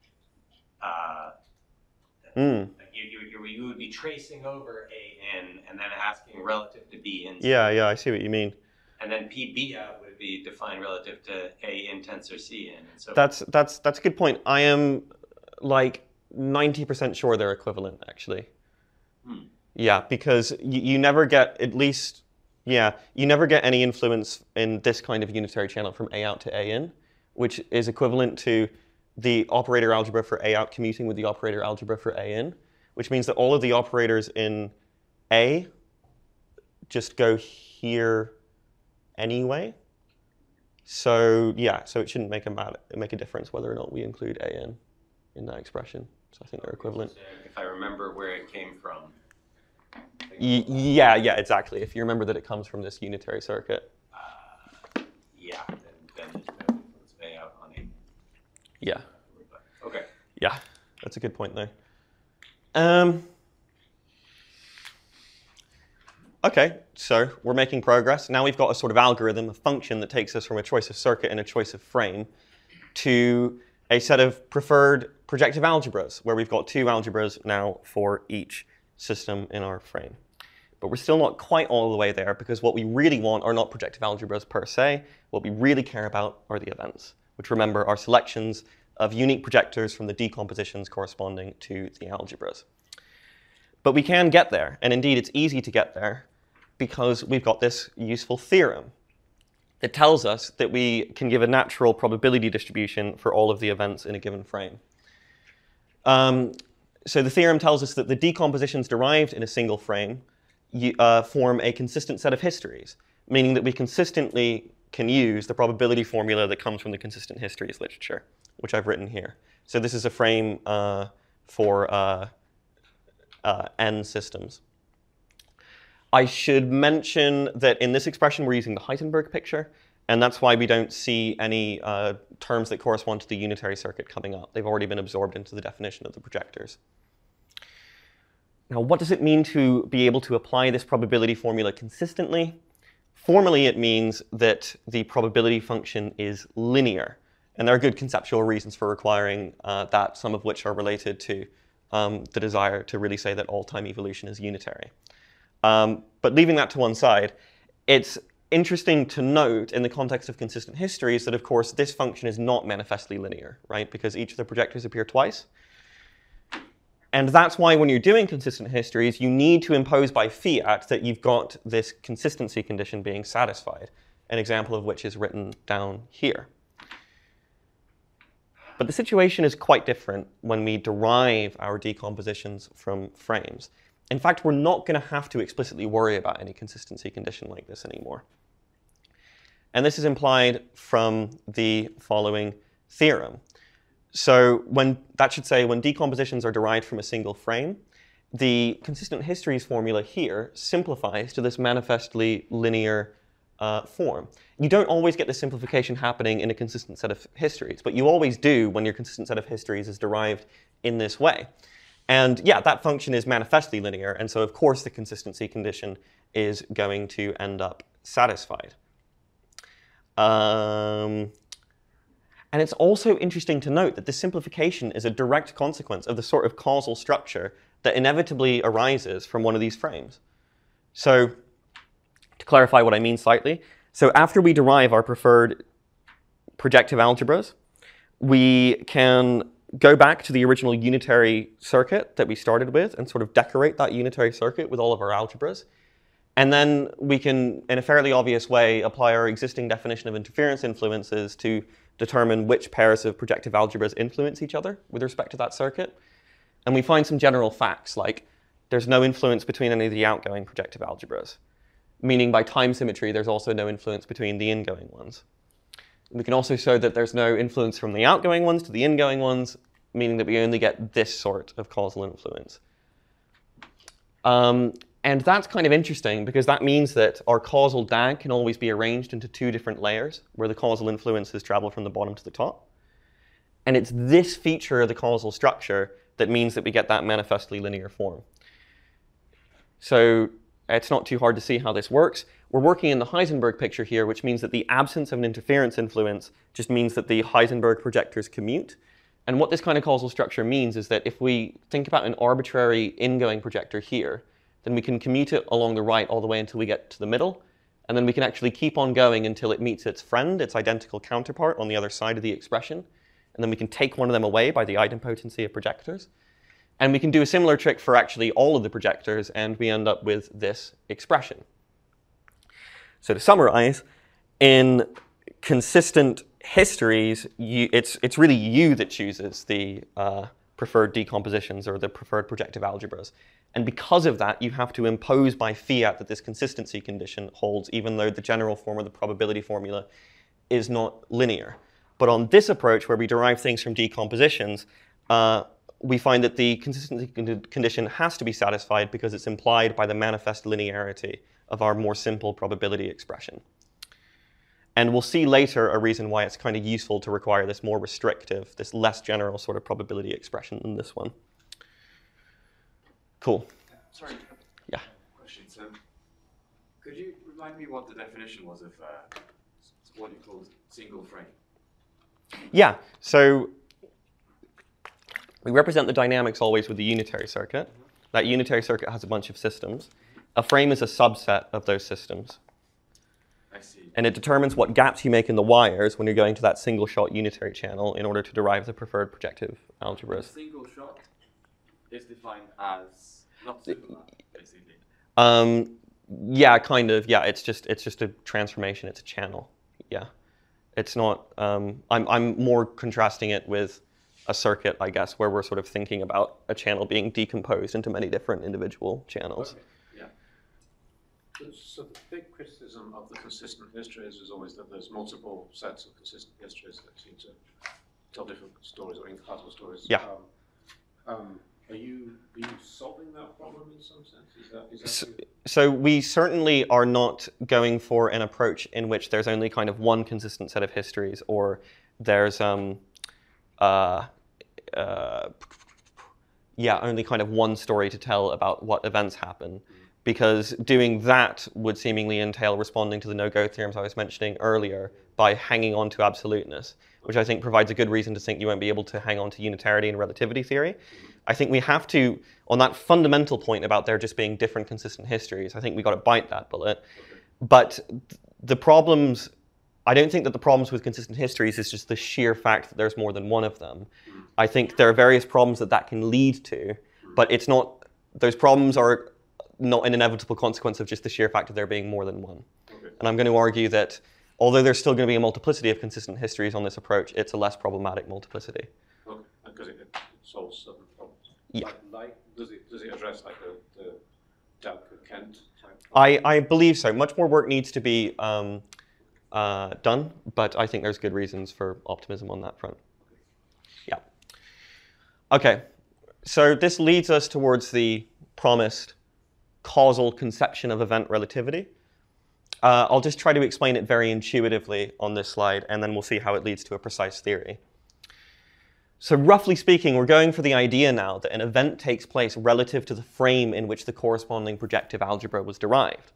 [SPEAKER 4] you would be tracing over A in and then asking relative to B in C.
[SPEAKER 1] Yeah, I see what you mean.
[SPEAKER 4] And then PB out would be defined relative to A in tensor C in. And so
[SPEAKER 1] that's a good point. I am like 90% sure they're equivalent, actually. Yeah, because you never get, at least, you never get any influence in this kind of unitary channel from A out to A in, which is equivalent to the operator algebra for A out commuting with the operator algebra for A in, which means that all of the operators in A just go here anyway. So yeah, so it shouldn't make a difference whether or not we include A in that expression. So I think they're equivalent.
[SPEAKER 4] If I remember where it came from.
[SPEAKER 1] Yeah, exactly. If you remember that it comes from this unitary circuit.
[SPEAKER 4] Then there's no influence of A out on A.
[SPEAKER 1] Yeah.
[SPEAKER 4] Okay.
[SPEAKER 1] Yeah, that's a good point though. Okay, so we're making progress. Now we've got a sort of algorithm, a function that takes us from a choice of circuit and a choice of frame to a set of preferred projective algebras, where we've got two algebras now for each system in our frame. But we're still not quite all the way there, because what we really want are not projective algebras per se. What we really care about are the events, which, remember, are selections of unique projectors from the decompositions corresponding to the algebras. But we can get there, and indeed it's easy to get there, because we've got this useful theorem that tells us that we can give a natural probability distribution for all of the events in a given frame. So the theorem tells us that the decompositions derived in a single frame form a consistent set of histories, meaning that we consistently can use the probability formula that comes from the consistent histories literature, which I've written here. So this is a frame for n systems. I should mention that in this expression we're using the Heisenberg picture, and that's why we don't see any terms that correspond to the unitary circuit coming up. They've already been absorbed into the definition of the projectors. Now, what does it mean to be able to apply this probability formula consistently? Formally, it means that the probability function is linear. And there are good conceptual reasons for requiring that, some of which are related to the desire to really say that all time evolution is unitary. But leaving that to one side, it's interesting to note in the context of consistent histories that, of course, this function is not manifestly linear, right? Because each of the projectors appear twice. And that's why when you're doing consistent histories, you need to impose by fiat that you've got this consistency condition being satisfied, an example of which is written down here. But the situation is quite different when we derive our decompositions from frames. In fact, we're not going to have to explicitly worry about any consistency condition like this anymore. And this is implied from the following theorem. So when decompositions are derived from a single frame, the consistent histories formula here simplifies to this manifestly linear form. You don't always get the simplification happening in a consistent set of histories, but you always do when your consistent set of histories is derived in this way. And yeah, that function is manifestly linear, and so of course the consistency condition is going to end up satisfied. And it's also interesting to note that this simplification is a direct consequence of the sort of causal structure that inevitably arises from one of these frames. So to clarify what I mean slightly, so after we derive our preferred projective algebras, we can go back to the original unitary circuit that we started with and sort of decorate that unitary circuit with all of our algebras. And then we can, in a fairly obvious way, apply our existing definition of interference influences to determine which pairs of projective algebras influence each other with respect to that circuit. And we find some general facts, like there's no influence between any of the outgoing projective algebras, meaning by time symmetry, there's also no influence between the ingoing ones. We can also show that there's no influence from the outgoing ones to the ingoing ones, meaning that we only get this sort of causal influence. And that's kind of interesting because that means that our causal DAG can always be arranged into two different layers where the causal influences travel from the bottom to the top. And it's this feature of the causal structure that means that we get that manifestly linear form. So it's not too hard to see how this works. We're working in the Heisenberg picture here, which means that the absence of an interference influence just means that the Heisenberg projectors commute. And what this kind of causal structure means is that if we think about an arbitrary ingoing projector here, then we can commute it along the right all the way until we get to the middle. And then we can actually keep on going until it meets its friend, its identical counterpart on the other side of the expression. And then we can take one of them away by the idempotency of projectors. And we can do a similar trick for actually all of the projectors, and we end up with this expression. So to summarize, in consistent histories, it's really you that chooses the preferred decompositions or the preferred projective algebras. And because of that, you have to impose by fiat that this consistency condition holds, even though the general form of the probability formula is not linear. But on this approach, where we derive things from decompositions, we find that the consistency condition has to be satisfied because it's implied by the manifest linearity of our more simple probability expression. And we'll see later a reason why it's kind of useful to require this more restrictive, this less general sort of probability expression than this one. Cool.
[SPEAKER 2] Sorry.
[SPEAKER 1] Yeah.
[SPEAKER 2] Question. So, could you remind me what the definition was of what you call single frame?
[SPEAKER 1] Yeah. So we represent the dynamics always with the unitary circuit. That unitary circuit has a bunch of systems. A frame is a subset of those systems.
[SPEAKER 2] I see.
[SPEAKER 1] And it determines what gaps you make in the wires when you're going to that single-shot unitary channel in order to derive the preferred projective algebras.
[SPEAKER 2] A single shot is defined as not singular, basically.
[SPEAKER 1] Yeah, kind of. Yeah, it's just a transformation. It's a channel. Yeah, it's not. I'm more contrasting it with a circuit, I guess, where we're sort of thinking about a channel being decomposed into many different individual channels.
[SPEAKER 3] Okay. Yeah. So the big criticism of the consistent histories is always that there's multiple sets of consistent histories that seem to tell different stories or incompatible stories.
[SPEAKER 1] Yeah.
[SPEAKER 3] Are you solving that problem in some sense? Is that
[SPEAKER 1] So we certainly are not going for an approach in which there's only kind of one consistent set of histories, or there's only kind of one story to tell about what events happen. Because doing that would seemingly entail responding to the no-go theorems I was mentioning earlier by hanging on to absoluteness, which I think provides a good reason to think you won't be able to hang on to unitarity and relativity theory. I think we have to, on that fundamental point about there just being different consistent histories, I think we got to bite that bullet. But the problems, I don't think that the problems with consistent histories is just the sheer fact that there's more than one of them. I think there are various problems that can lead to, but it's not, those problems are not an inevitable consequence of just the sheer fact of there being more than one.
[SPEAKER 3] Okay.
[SPEAKER 1] And I'm going to argue that although there's still going to be a multiplicity of consistent histories on this approach, it's a less problematic multiplicity.
[SPEAKER 3] Okay, because it solves certain problems.
[SPEAKER 1] Yeah.
[SPEAKER 3] Like does it address like the Dowd-Kent type?
[SPEAKER 1] I believe so. Much more work needs to be done, but I think there's good reasons for optimism on that front. Yeah. Okay, so this leads us towards the promised causal conception of event relativity. I'll just try to explain it very intuitively on this slide, and then we'll see how it leads to a precise theory. So roughly speaking, we're going for the idea now that an event takes place relative to the frame in which the corresponding projective algebra was derived.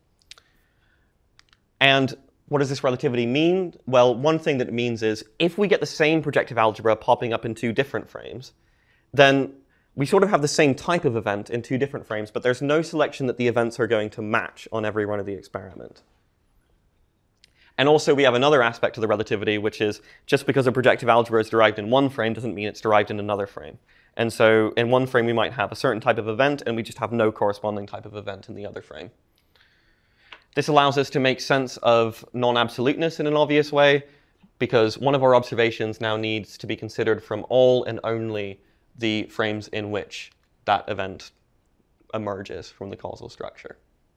[SPEAKER 1] And what does this relativity mean? Well, one thing that it means is if we get the same projective algebra popping up in two different frames, then we sort of have the same type of event in two different frames, but there's no selection that the events are going to match on every run of the experiment. And also we have another aspect to the relativity, which is just because a projective algebra is derived in one frame doesn't mean it's derived in another frame. And so in one frame we might have a certain type of event, and we just have no corresponding type of event in the other frame. This allows us to make sense of non-absoluteness in an obvious way, because one of our observations now needs to be considered from all and only the frames in which that event emerges from the causal structure.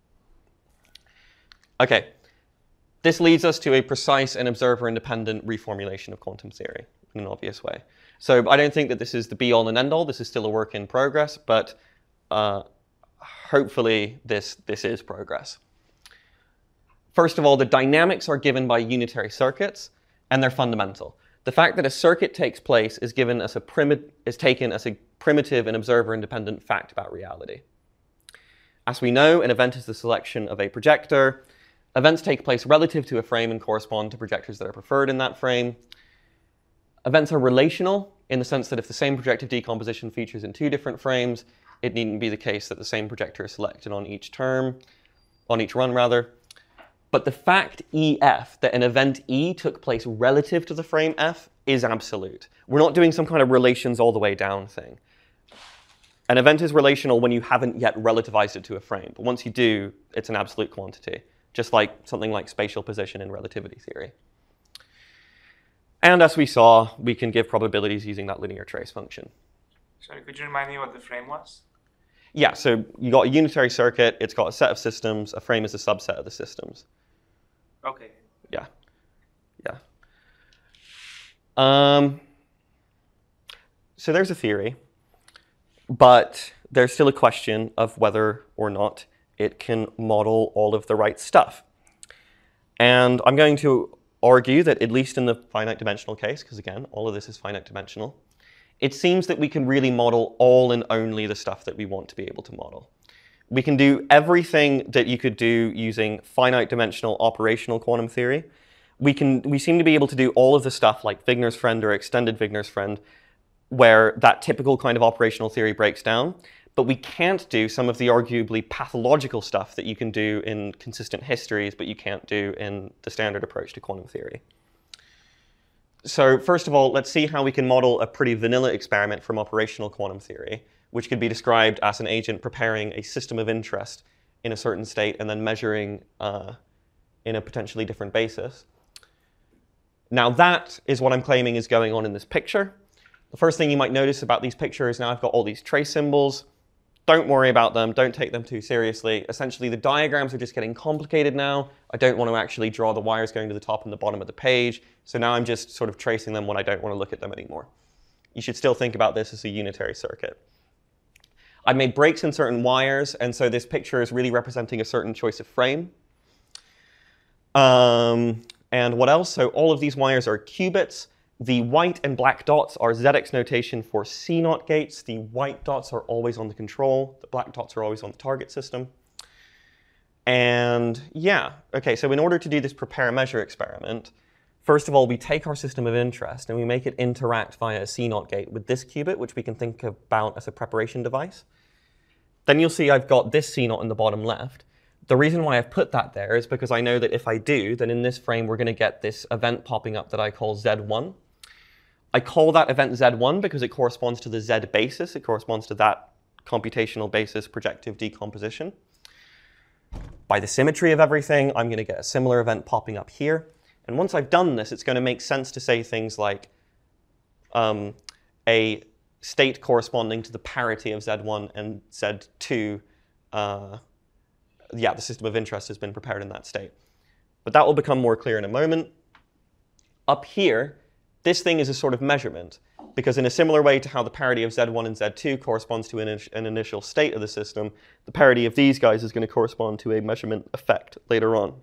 [SPEAKER 1] Okay. This leads us to a precise and observer-independent reformulation of quantum theory in an obvious way. So I don't think that this is the be-all and end-all. This is still a work in progress, but hopefully this is progress. First of all, the dynamics are given by unitary circuits, and they're fundamental. The fact that a circuit takes place is taken as a primitive and observer-independent fact about reality. As we know, an event is the selection of a projector. Events take place relative to a frame and correspond to projectors that are preferred in that frame. Events are relational in the sense that if the same projective decomposition features in two different frames, it needn't be the case that the same projector is selected on each run rather. But the fact EF, that an event E took place relative to the frame F, is absolute. We're not doing some kind of relations all the way down thing. An event is relational when you haven't yet relativized it to a frame, but once you do, it's an absolute quantity. Just like something like spatial position in relativity theory. And as we saw, we can give probabilities using that linear trace function.
[SPEAKER 6] Sorry, could you remind me what the frame was?
[SPEAKER 1] Yeah, so you got a unitary circuit, it's got a set of systems, a frame is a subset of the systems.
[SPEAKER 6] Okay.
[SPEAKER 1] Yeah. So there's a theory, but there's still a question of whether or not it can model all of the right stuff. And I'm going to argue that, at least in the finite dimensional case, because again, all of this is finite dimensional, it seems that we can really model all and only the stuff that we want to be able to model. We can do everything that you could do using finite dimensional operational quantum theory. We seem to be able to do all of the stuff like Wigner's friend or extended Wigner's friend, where that typical kind of operational theory breaks down. But we can't do some of the arguably pathological stuff that you can do in consistent histories, but you can't do in the standard approach to quantum theory. So first of all, let's see how we can model a pretty vanilla experiment from operational quantum theory, which could be described as an agent preparing a system of interest in a certain state and then measuring in a potentially different basis. Now that is what I'm claiming is going on in this picture. The first thing you might notice about these pictures, now I've got all these trace symbols. Don't worry about them, don't take them too seriously. Essentially, the diagrams are just getting complicated now. I don't want to actually draw the wires going to the top and the bottom of the page, so now I'm just sort of tracing them when I don't want to look at them anymore. You should still think about this as a unitary circuit. I've made breaks in certain wires, and so this picture is really representing a certain choice of frame. And what else? So all of these wires are qubits. The white and black dots are ZX notation for C0 gates. The white dots are always on the control. The black dots are always on the target system. And yeah, okay, so in order to do this prepare-measure experiment, first of all, we take our system of interest and we make it interact via a C0 gate with this qubit, which we can think about as a preparation device. Then you'll see I've got this C0 in the bottom left. The reason why I've put that there is because I know that if I do, then in this frame we're going to get this event popping up that I call Z1. I call that event Z1 because it corresponds to the Z basis. It corresponds to that computational basis projective decomposition. By the symmetry of everything, I'm going to get a similar event popping up here. And once I've done this, it's going to make sense to say things like a state corresponding to the parity of Z1 and Z2. Yeah, the system of interest has been prepared in that state. But that will become more clear in a moment. Up here, this thing is a sort of measurement, because in a similar way to how the parity of Z1 and Z2 corresponds to an initial state of the system, the parity of these guys is going to correspond to a measurement effect later on.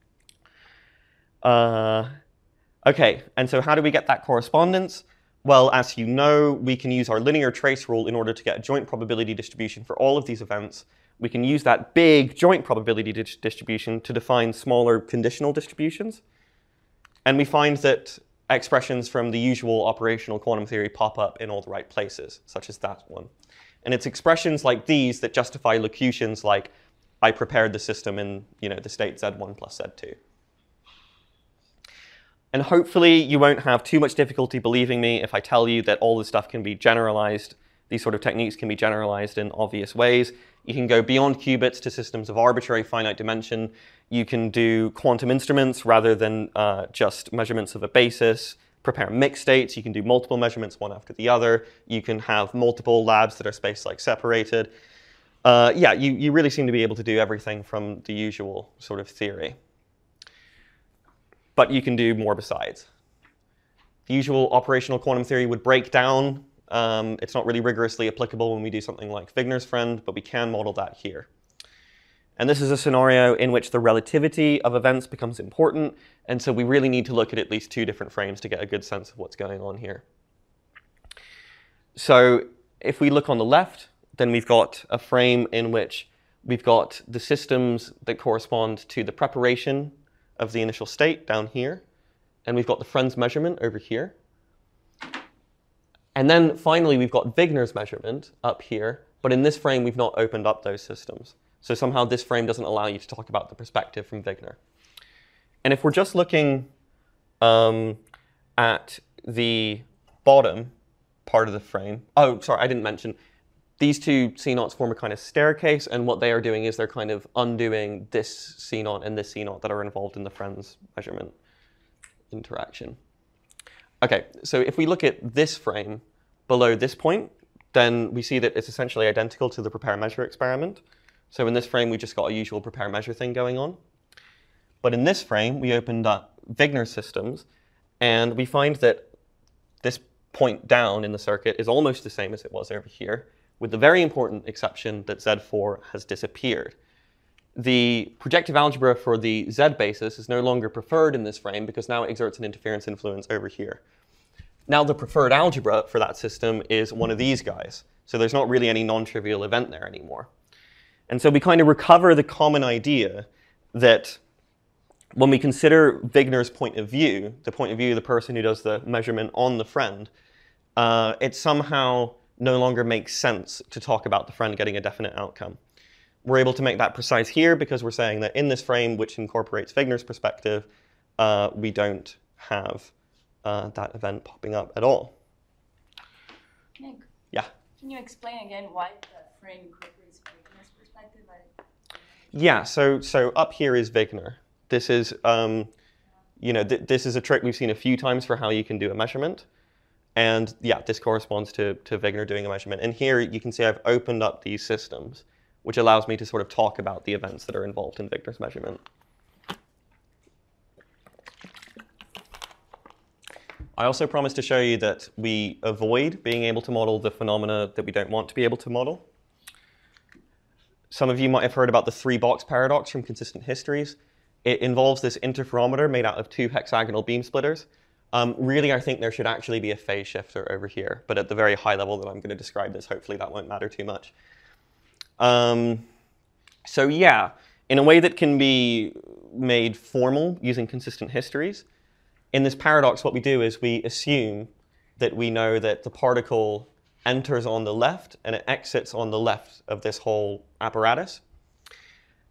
[SPEAKER 1] Okay, and so how do we get that correspondence? Well, as you know, we can use our linear trace rule in order to get a joint probability distribution for all of these events. We can use that big joint probability distribution to define smaller conditional distributions. And we find that expressions from the usual operational quantum theory pop up in all the right places, such as that one. And it's expressions like these that justify locutions like, I prepared the system in the state Z1 plus Z2. And hopefully you won't have too much difficulty believing me if I tell you that all this stuff can be generalized. These sort of techniques can be generalized in obvious ways. You can go beyond qubits to systems of arbitrary finite dimension. You can do quantum instruments rather than just measurements of a basis, prepare mixed states. You can do multiple measurements one after the other. You can have multiple labs that are space-like separated. Yeah, you really seem to be able to do everything from the usual sort of theory. But you can do more besides. The usual operational quantum theory would break down. It's not really rigorously applicable when we do something like Wigner's friend, but we can model that here. And this is a scenario in which the relativity of events becomes important, and so we really need to look at least two different frames to get a good sense of what's going on here. So if we look on the left, then we've got a frame in which we've got the systems that correspond to the preparation of the initial state down here, and we've got the Friend's measurement over here. And then finally, we've got Wigner's measurement up here, but in this frame, we've not opened up those systems. So somehow this frame doesn't allow you to talk about the perspective from Wigner. And if we're just looking at the bottom part of the frame, oh, sorry, I didn't mention, these two C-naughts form a kind of staircase, and what they are doing is they're kind of undoing this C-naught and this C-naught that are involved in the Friend's measurement interaction. Okay, so if we look at this frame below this point, then we see that it's essentially identical to the prepare-measure experiment. So in this frame, we just got a usual prepare-measure thing going on. But in this frame, we opened up Wigner systems, and we find that this point down in the circuit is almost the same as it was over here, with the very important exception that Z4 has disappeared. The projective algebra for the Z basis is no longer preferred in this frame because now it exerts an interference influence over here. Now the preferred algebra for that system is one of these guys. So there's not really any non-trivial event there anymore. And so we kind of recover the common idea that when we consider Wigner's point of view, the point of view of the person who does the measurement on the Friend, it somehow no longer makes sense to talk about the Friend getting a definite outcome. We're able to make that precise here because we're saying that in this frame, which incorporates Wigner's perspective, we don't have that event popping up at all.
[SPEAKER 9] Nick?
[SPEAKER 1] Yeah?
[SPEAKER 9] Can you explain again why the frame incorporates Wigner's perspective?
[SPEAKER 1] Yeah, so up here is Wigner. This is, this is a trick we've seen a few times for how you can do a measurement. And yeah, this corresponds to Wigner doing a measurement. And here you can see I've opened up these systems, which allows me to sort of talk about the events that are involved in Wigner's measurement. I also promised to show you that we avoid being able to model the phenomena that we don't want to be able to model. Some of you might have heard about the three-box paradox from consistent histories. It involves this interferometer made out of two hexagonal beam splitters. Really, I think there should actually be a phase shifter over here, but at the very high level that I'm going to describe this, hopefully that won't matter too much. So yeah, in a way that can be made formal using consistent histories, in this paradox what we do is we assume that we know that the particle enters on the left and it exits on the left of this whole apparatus.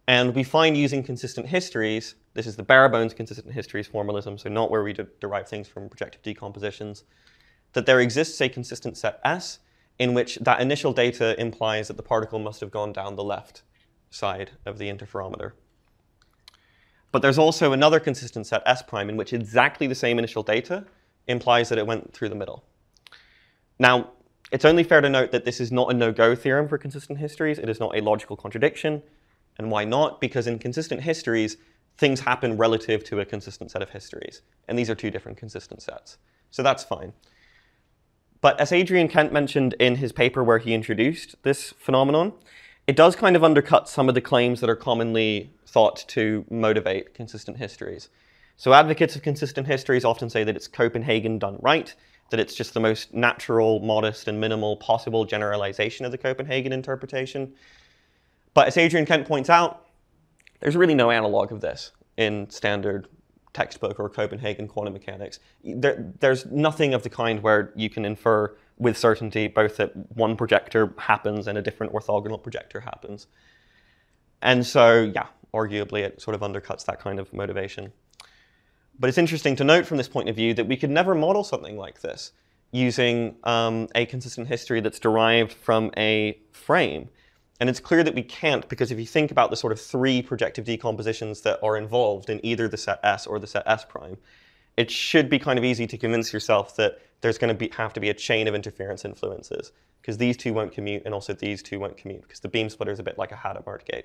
[SPEAKER 1] And we find using consistent histories, this is the bare bones consistent histories formalism, so not where we derive things from projective decompositions, that there exists a consistent set S in which that initial data implies that the particle must have gone down the left side of the interferometer. But there's also another consistent set S prime in which exactly the same initial data implies that it went through the middle. Now, it's only fair to note that this is not a no-go theorem for consistent histories. It is not a logical contradiction. And why not? Because in consistent histories, things happen relative to a consistent set of histories. And these are two different consistent sets. So that's fine. But as Adrian Kent mentioned in his paper where he introduced this phenomenon, it does kind of undercut some of the claims that are commonly thought to motivate consistent histories. So advocates of consistent histories often say that it's Copenhagen done right, that it's just the most natural, modest, and minimal possible generalization of the Copenhagen interpretation. But as Adrian Kent points out, there's really no analog of this in standard textbook or Copenhagen quantum mechanics. There's nothing of the kind where you can infer with certainty both that one projector happens and a different orthogonal projector happens. And so, yeah, arguably it sort of undercuts that kind of motivation. But it's interesting to note from this point of view that we could never model something like this using a consistent history that's derived from a frame. And it's clear that we can't, because if you think about the sort of three projective decompositions that are involved in either the set S or the set S prime, it should be kind of easy to convince yourself that there's going to have to be a chain of interference influences, because these two won't commute, and also these two won't commute, because the beam splitter is a bit like a Hadamard gate.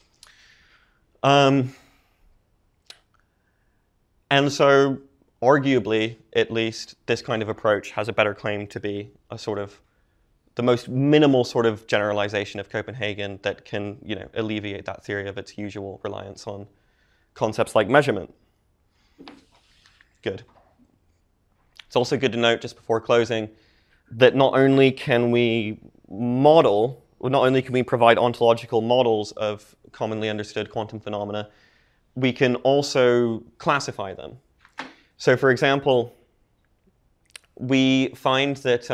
[SPEAKER 1] And so, arguably, at least, this kind of approach has a better claim to be a sort of the most minimal sort of generalization of Copenhagen that can, alleviate that theory of its usual reliance on concepts like measurement. Good. It's also good to note, just before closing, that not only can we provide ontological models of commonly understood quantum phenomena, we can also classify them. So for example, we find that,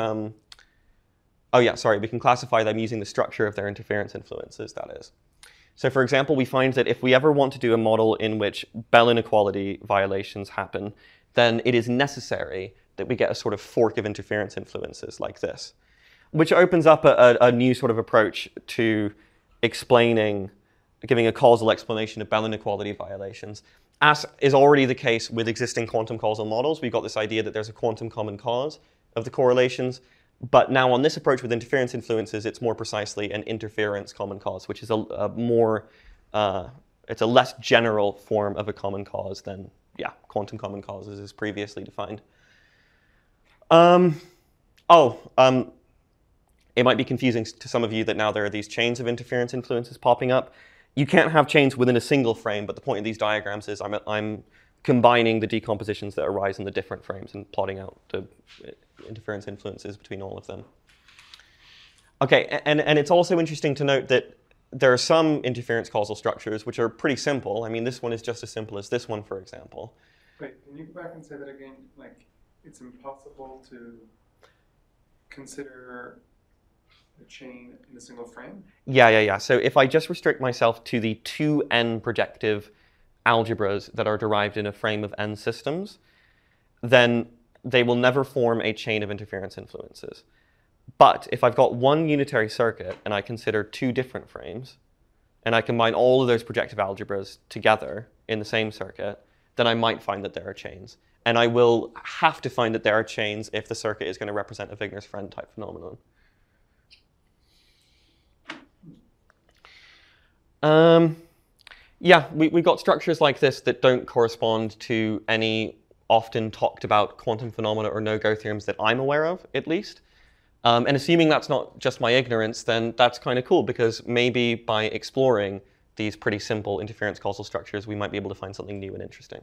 [SPEAKER 1] we can classify them using the structure of their interference influences, that is. So for example, we find that if we ever want to do a model in which Bell inequality violations happen, then it is necessary that we get a sort of fork of interference influences like this, which opens up a new sort of approach to giving a causal explanation of Bell inequality violations. As is already the case with existing quantum causal models, we've got this idea that there's a quantum common cause of the correlations. But now on this approach with interference influences, it's more precisely an interference common cause, which is it's a less general form of a common cause than, quantum common causes as previously defined. It might be confusing to some of you that now there are these chains of interference influences popping up. You can't have chains within a single frame, but the point of these diagrams is I'm combining the decompositions that arise in the different frames and plotting out the interference influences between all of them. Okay, and it's also interesting to note that there are some interference causal structures which are pretty simple. I mean, this one is just as simple as this one, for example.
[SPEAKER 5] Wait, can you go back and say that again? Like, it's impossible to consider a chain in a single frame?
[SPEAKER 1] Yeah. So if I just restrict myself to the 2n projective algebras that are derived in a frame of n systems, then they will never form a chain of interference influences. But if I've got one unitary circuit and I consider two different frames, and I combine all of those projective algebras together in the same circuit, then I might find that there are chains. And I will have to find that there are chains if the circuit is going to represent a Wigner's friend type phenomenon. We've got structures like this that don't correspond to any often talked about quantum phenomena or no-go theorems that I'm aware of, at least. And assuming that's not just my ignorance, then that's kind of cool, because maybe by exploring these pretty simple interference causal structures, we might be able to find something new and interesting.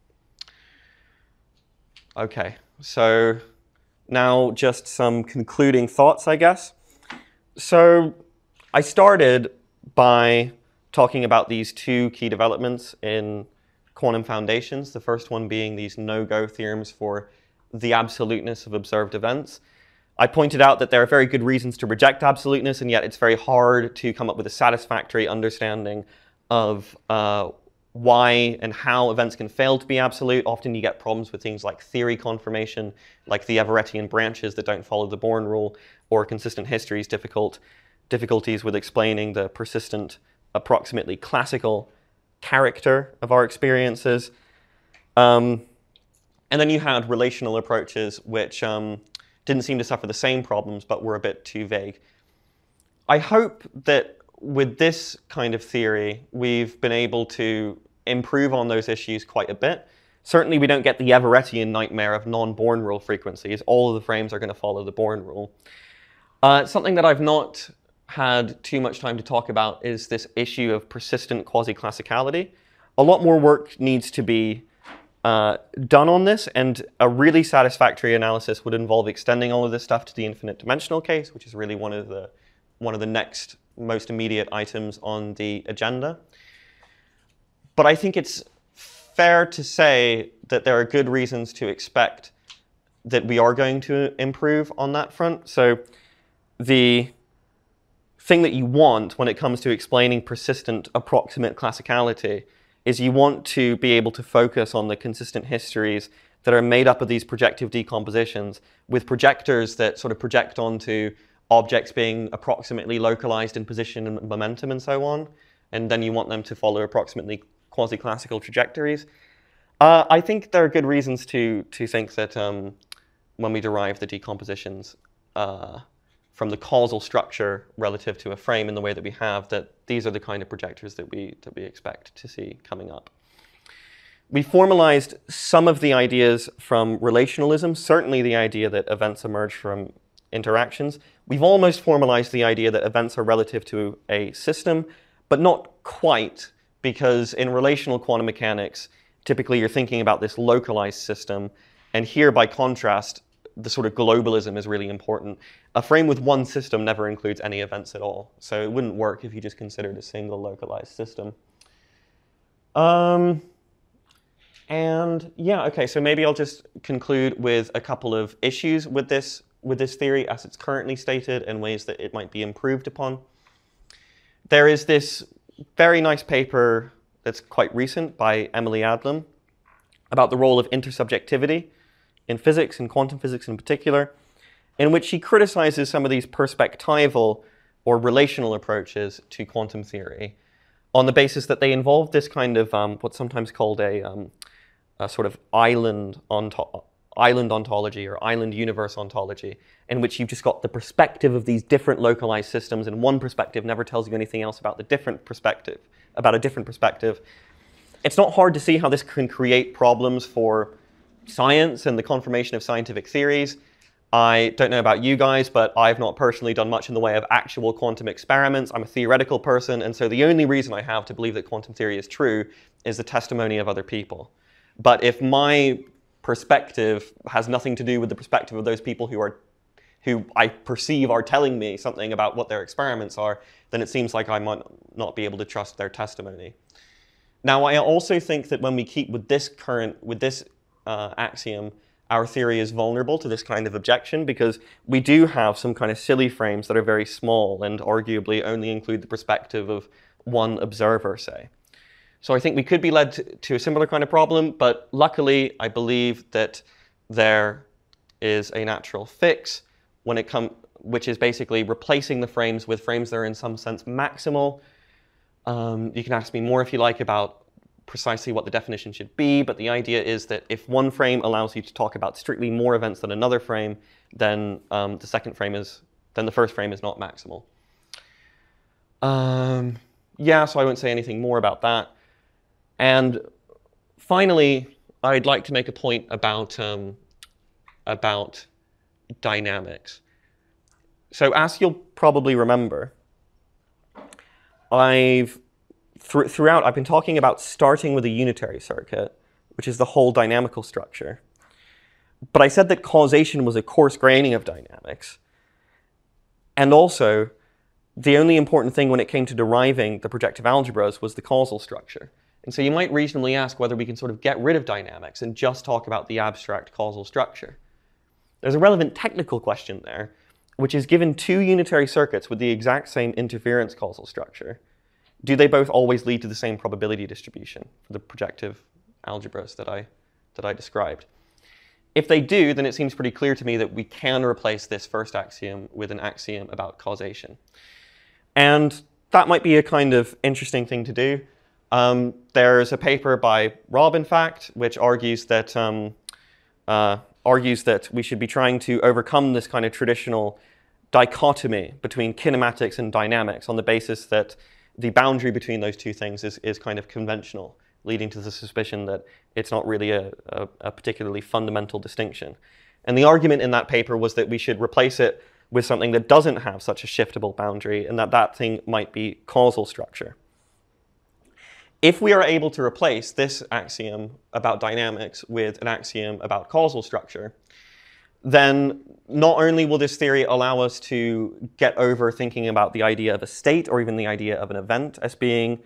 [SPEAKER 1] Okay, so now just some concluding thoughts, I guess. So I started by talking about these two key developments in quantum foundations, the first one being these no-go theorems for the absoluteness of observed events. I pointed out that there are very good reasons to reject absoluteness, and yet it's very hard to come up with a satisfactory understanding of why and how events can fail to be absolute. Often you get problems with things like theory confirmation, like the Everettian branches that don't follow the Born rule, or consistent histories difficulties with explaining the persistent, approximately classical character of our experiences. And then you had relational approaches which didn't seem to suffer the same problems, but were a bit too vague. I hope that with this kind of theory, we've been able to improve on those issues quite a bit. Certainly we don't get the Everettian nightmare of non-Born rule frequencies. All of the frames are going to follow the Born rule. Something that I've not had too much time to talk about is this issue of persistent quasi-classicality. A lot more work needs to be done on this, and a really satisfactory analysis would involve extending all of this stuff to the infinite dimensional case, which is really one of the next most immediate items on the agenda. But I think it's fair to say that there are good reasons to expect that we are going to improve on that front. So the thing that you want when it comes to explaining persistent approximate classicality is you want to be able to focus on the consistent histories that are made up of these projective decompositions with projectors that sort of project onto objects being approximately localized in position and momentum and so on. And then you want them to follow approximately quasi-classical trajectories. I think there are good reasons to think that when we derive the decompositions from the causal structure relative to a frame in the way that we have, that these are the kind of projectors that we expect to see coming up. We formalized some of the ideas from relationalism, certainly the idea that events emerge from interactions. We've almost formalized the idea that events are relative to a system, but not quite, because in relational quantum mechanics, typically you're thinking about this localized system, and here, by contrast, the sort of globalism is really important. A frame with one system never includes any events at all, so it wouldn't work if you just considered a single localized system. And yeah, okay, so maybe I'll just conclude with a couple of issues with this theory as it's currently stated and ways that it might be improved upon. There is this very nice paper that's quite recent by Emily Adlam about the role of intersubjectivity in physics, and quantum physics in particular, in which she criticizes some of these perspectival or relational approaches to quantum theory on the basis that they involve this kind of what's sometimes called a sort of island ontology or island universe ontology, in which you've just got the perspective of these different localized systems, and one perspective never tells you anything else about a different perspective. It's not hard to see how this can create problems for science and the confirmation of scientific theories. I don't know about you guys, but I've not personally done much in the way of actual quantum experiments. I'm a theoretical person, and so the only reason I have to believe that quantum theory is true is the testimony of other people. But if my perspective has nothing to do with the perspective of those people who I perceive are telling me something about what their experiments are, then it seems like I might not be able to trust their testimony. Now, I also think that when we keep with this axiom, our theory is vulnerable to this kind of objection, because we do have some kind of silly frames that are very small and arguably only include the perspective of one observer, say. So I think we could be led to a similar kind of problem, but luckily I believe that there is a natural fix which is basically replacing the frames with frames that are in some sense maximal. You can ask me more if you like about precisely what the definition should be, but the idea is that if one frame allows you to talk about strictly more events than another frame, then the first frame is not maximal. Yeah, so I won't say anything more about that. And finally, I'd like to make a point about dynamics. So as you'll probably remember, throughout I've been talking about starting with a unitary circuit, which is the whole dynamical structure. But I said that causation was a coarse graining of dynamics. And also, the only important thing when it came to deriving the projective algebras was the causal structure. And so you might reasonably ask whether we can sort of get rid of dynamics and just talk about the abstract causal structure. There's a relevant technical question there, which is given two unitary circuits with the exact same interference causal structure, do they both always lead to the same probability distribution for the projective algebras that I described? If they do, then it seems pretty clear to me that we can replace this first axiom with an axiom about causation. And that might be a kind of interesting thing to do. There's a paper by Rob, in fact, which argues that we should be trying to overcome this kind of traditional dichotomy between kinematics and dynamics on the basis that the boundary between those two things is kind of conventional, leading to the suspicion that it's not really a particularly fundamental distinction. And the argument in that paper was that we should replace it with something that doesn't have such a shiftable boundary, and that thing might be causal structure. If we are able to replace this axiom about dynamics with an axiom about causal structure, then not only will this theory allow us to get over thinking about the idea of a state or even the idea of an event as being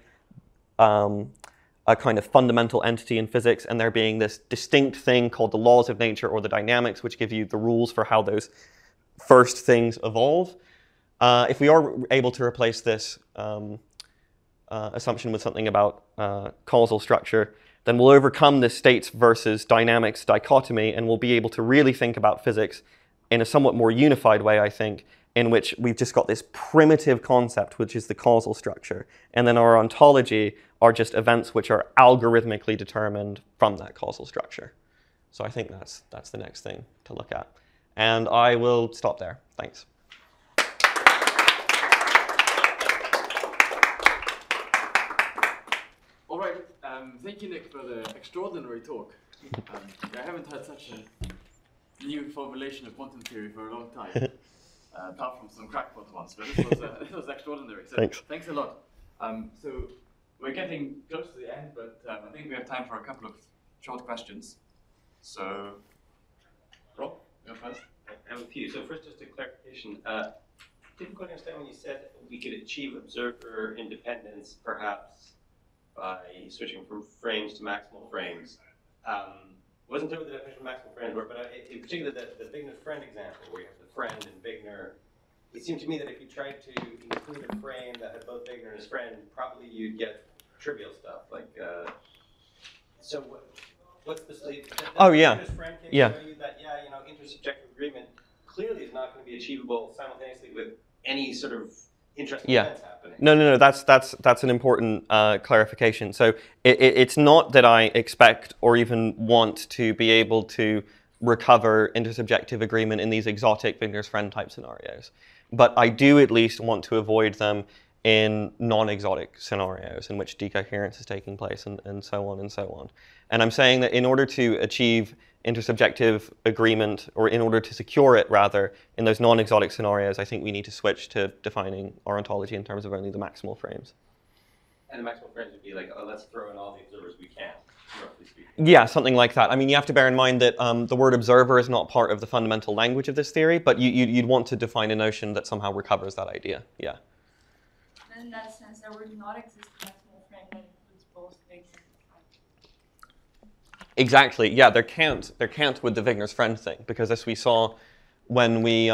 [SPEAKER 1] a kind of fundamental entity in physics, and there being this distinct thing called the laws of nature or the dynamics, which give you the rules for how those first things evolve. If we are able to replace this assumption with something about causal structure, then we'll overcome this states versus dynamics dichotomy, and we'll be able to really think about physics in a somewhat more unified way, I think, in which we've just got this primitive concept, which is the causal structure. And then our ontology are just events which are algorithmically determined from that causal structure. So I think that's the next thing to look at. And I will stop there. Thanks.
[SPEAKER 2] All right. Thank you, Nick, for the extraordinary talk. I haven't had such a new formulation of quantum theory for a long time, apart from some crackpot ones. But this was extraordinary. So thanks a lot. So we're getting close to the end, but I think we have time for a couple of short questions. So, Rob, go first.
[SPEAKER 4] I have a few. So first, just a clarification. Didn't quite understand when you said we could achieve observer independence, perhaps by switching from frames to maximal frames. Wasn't clear what the definition of maximal frames were, but in particular the Wigner-Friend example, where you have the friend and Wigner, it seemed to me that if you tried to include a frame that had both Wigner and his friend, probably you'd get trivial stuff, like, so what's the state?
[SPEAKER 1] Oh, yeah.
[SPEAKER 4] Friend case
[SPEAKER 1] Yeah.
[SPEAKER 4] show you that, intersubjective agreement clearly is not going to be achievable simultaneously with any sort of interesting events happening.
[SPEAKER 1] No. That's an important clarification. So it's not that I expect or even want to be able to recover intersubjective agreement in these exotic Wigner's friend type scenarios, but I do at least want to avoid them in non-exotic scenarios in which decoherence is taking place, and so on and so on. And I'm saying that in order to achieve intersubjective agreement, or in order to secure it rather, in those non-exotic scenarios, I think we need to switch to defining our ontology in terms of only the maximal frames.
[SPEAKER 4] And the maximal frames would be like, oh, let's throw in all the observers we can, roughly speaking.
[SPEAKER 1] Yeah, something like that. I mean, you have to bear in mind that the word observer is not part of the fundamental language of this theory, but you'd want to define a notion that somehow recovers that idea. Yeah.
[SPEAKER 9] And in that sense, there would not exist a maximal frame that includes both Wigner and friend.
[SPEAKER 1] Exactly. Yeah, there can't with the Wigner's friend thing, because as we saw when we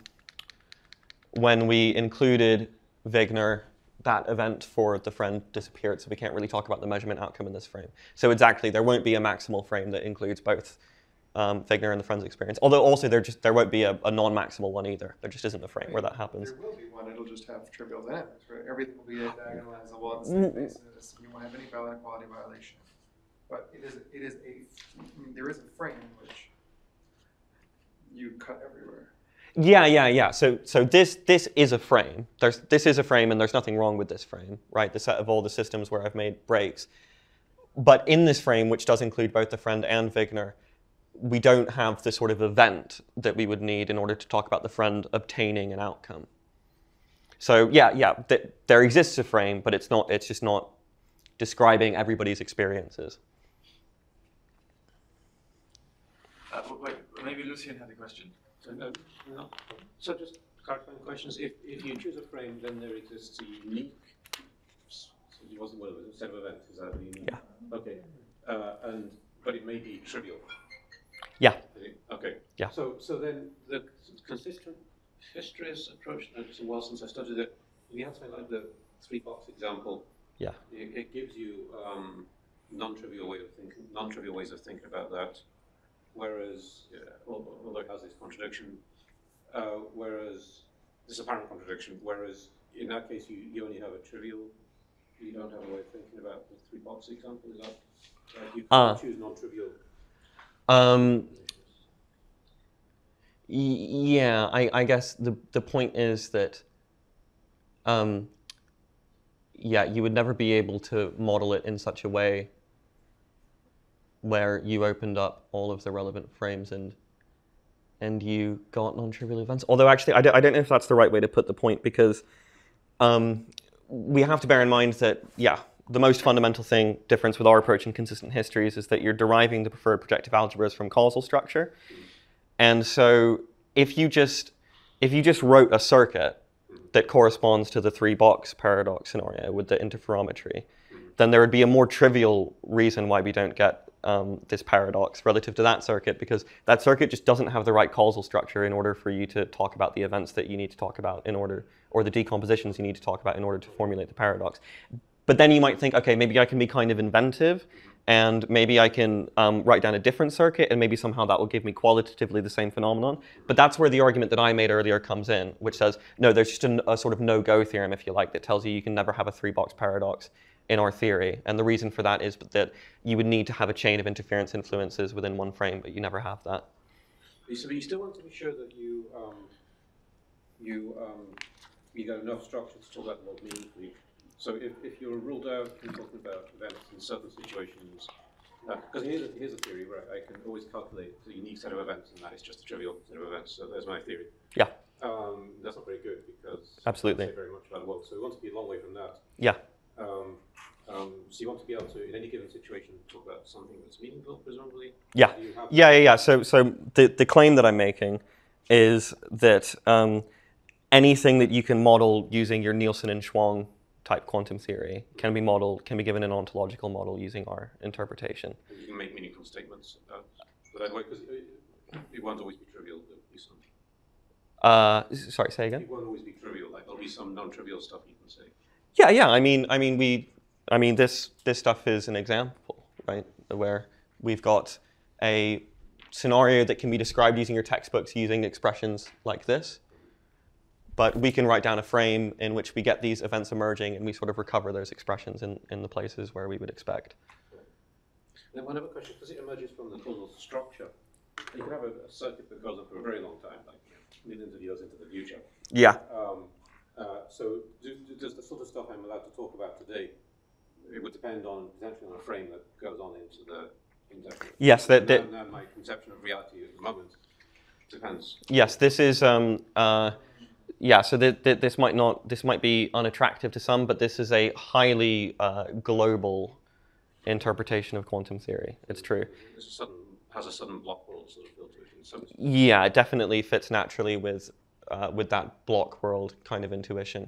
[SPEAKER 1] included Wigner, that event for the friend disappeared, so we can't really talk about the measurement outcome in this frame. So exactly, there won't be a maximal frame that includes both Wigner and the friend's experience. Although also there won't be a non-maximal one either. There just isn't a frame where that happens.
[SPEAKER 5] There will be one. It'll just have trivial dynamics, right? Everything will be diagonalizable on the same basis. You won't have any inequality violation. But there is a frame in which you cut everywhere.
[SPEAKER 1] Yeah. So this is a frame. This is a frame, and there's nothing wrong with this frame, right? The set of all the systems where I've made breaks. But in this frame, which does include both the friend and Wigner, we don't have the sort of event that we would need in order to talk about the friend obtaining an outcome. So there exists a frame, but it's just not describing everybody's experiences.
[SPEAKER 2] Wait, maybe Lucian had a question.
[SPEAKER 3] So just clarifying questions. If you choose a frame, then there exists a unique. So it wasn't one of a set of events. Is that unique?
[SPEAKER 1] Yeah.
[SPEAKER 3] Okay. But it may be trivial.
[SPEAKER 1] Yeah.
[SPEAKER 3] Okay.
[SPEAKER 1] Yeah.
[SPEAKER 3] So then the consistent histories approach. It's a while since I studied it. The answer I like three-box example,
[SPEAKER 1] Yeah.
[SPEAKER 3] it gives you non-trivial ways of thinking about that. Whereas, although it has this contradiction, whereas this apparent contradiction, whereas in that case you only have a trivial, you don't have a way of thinking about the three-box example. Is that you can choose non-trivial?
[SPEAKER 1] Yeah, I guess the point is that yeah, you would never be able to model it in such a way where you opened up all of the relevant frames and you got non-trivial events. Although actually, I don't know if that's the right way to put the point, because we have to bear in mind that, yeah, the most fundamental difference with our approach in consistent histories is that you're deriving the preferred projective algebras from causal structure. And so if you just wrote a circuit that corresponds to the three-box paradox scenario with the interferometry, then there would be a more trivial reason why we don't get this paradox relative to that circuit, because that circuit just doesn't have the right causal structure in order for you to talk about the events that you need to talk about in order, or the decompositions you need to talk about in order to formulate the paradox. But then you might think, okay, maybe I can be kind of inventive, and maybe I can write down a different circuit, and maybe somehow that will give me qualitatively the same phenomenon. But that's where the argument that I made earlier comes in, which says, no, there's just a sort of no-go theorem, if you like, that tells you can never have a three-box paradox in our theory. And the reason for that is that you would need to have a chain of interference influences within one frame, but you never have that.
[SPEAKER 3] So you still want to be sure that you got enough structure to talk about the world meaningfully. So if you're ruled out from talking about events in certain situations, because here's a theory where I can always calculate the unique set of events, and that is just a trivial set of events. So there's my theory.
[SPEAKER 1] Yeah.
[SPEAKER 3] That's not very good, because
[SPEAKER 1] absolutely.
[SPEAKER 3] I don't say very much about the world. So we want to be a long way from that.
[SPEAKER 1] Yeah.
[SPEAKER 3] So you want to be able to, in any given situation, talk about something that's meaningful, presumably?
[SPEAKER 1] Yeah. Yeah. So the claim that I'm making is that anything that you can model using your Nielsen and Schwang type quantum theory can be given an ontological model using our interpretation.
[SPEAKER 3] And you can make meaningful statements about that way, because it won't always be trivial. There'll be some.
[SPEAKER 1] Sorry, say again.
[SPEAKER 3] It won't always be trivial. Like there'll be some non-trivial stuff you can say.
[SPEAKER 1] Yeah. I mean, this stuff is an example, right, where we've got a scenario that can be described using your textbooks using expressions like this. But we can write down a frame in which we get these events emerging, and we sort of recover those expressions in the places where we would expect.
[SPEAKER 3] Then one other question, because it emerges from the causal structure, you can have a circuit that goes on for a very long time, like millions of years into the future.
[SPEAKER 1] Yeah.
[SPEAKER 3] So does the sort of stuff I'm allowed to talk about today, it would depend on potentially on a frame that goes on into the indefinite.
[SPEAKER 1] Yes.
[SPEAKER 3] And my conception of reality at the moment depends.
[SPEAKER 1] Yes, this is. Yeah, so this might be unattractive to some, but this is a highly global interpretation of quantum theory. It's true.
[SPEAKER 3] Has a sudden block world sort of built to it in some sense.
[SPEAKER 1] Yeah, it definitely fits naturally with that block world kind of intuition.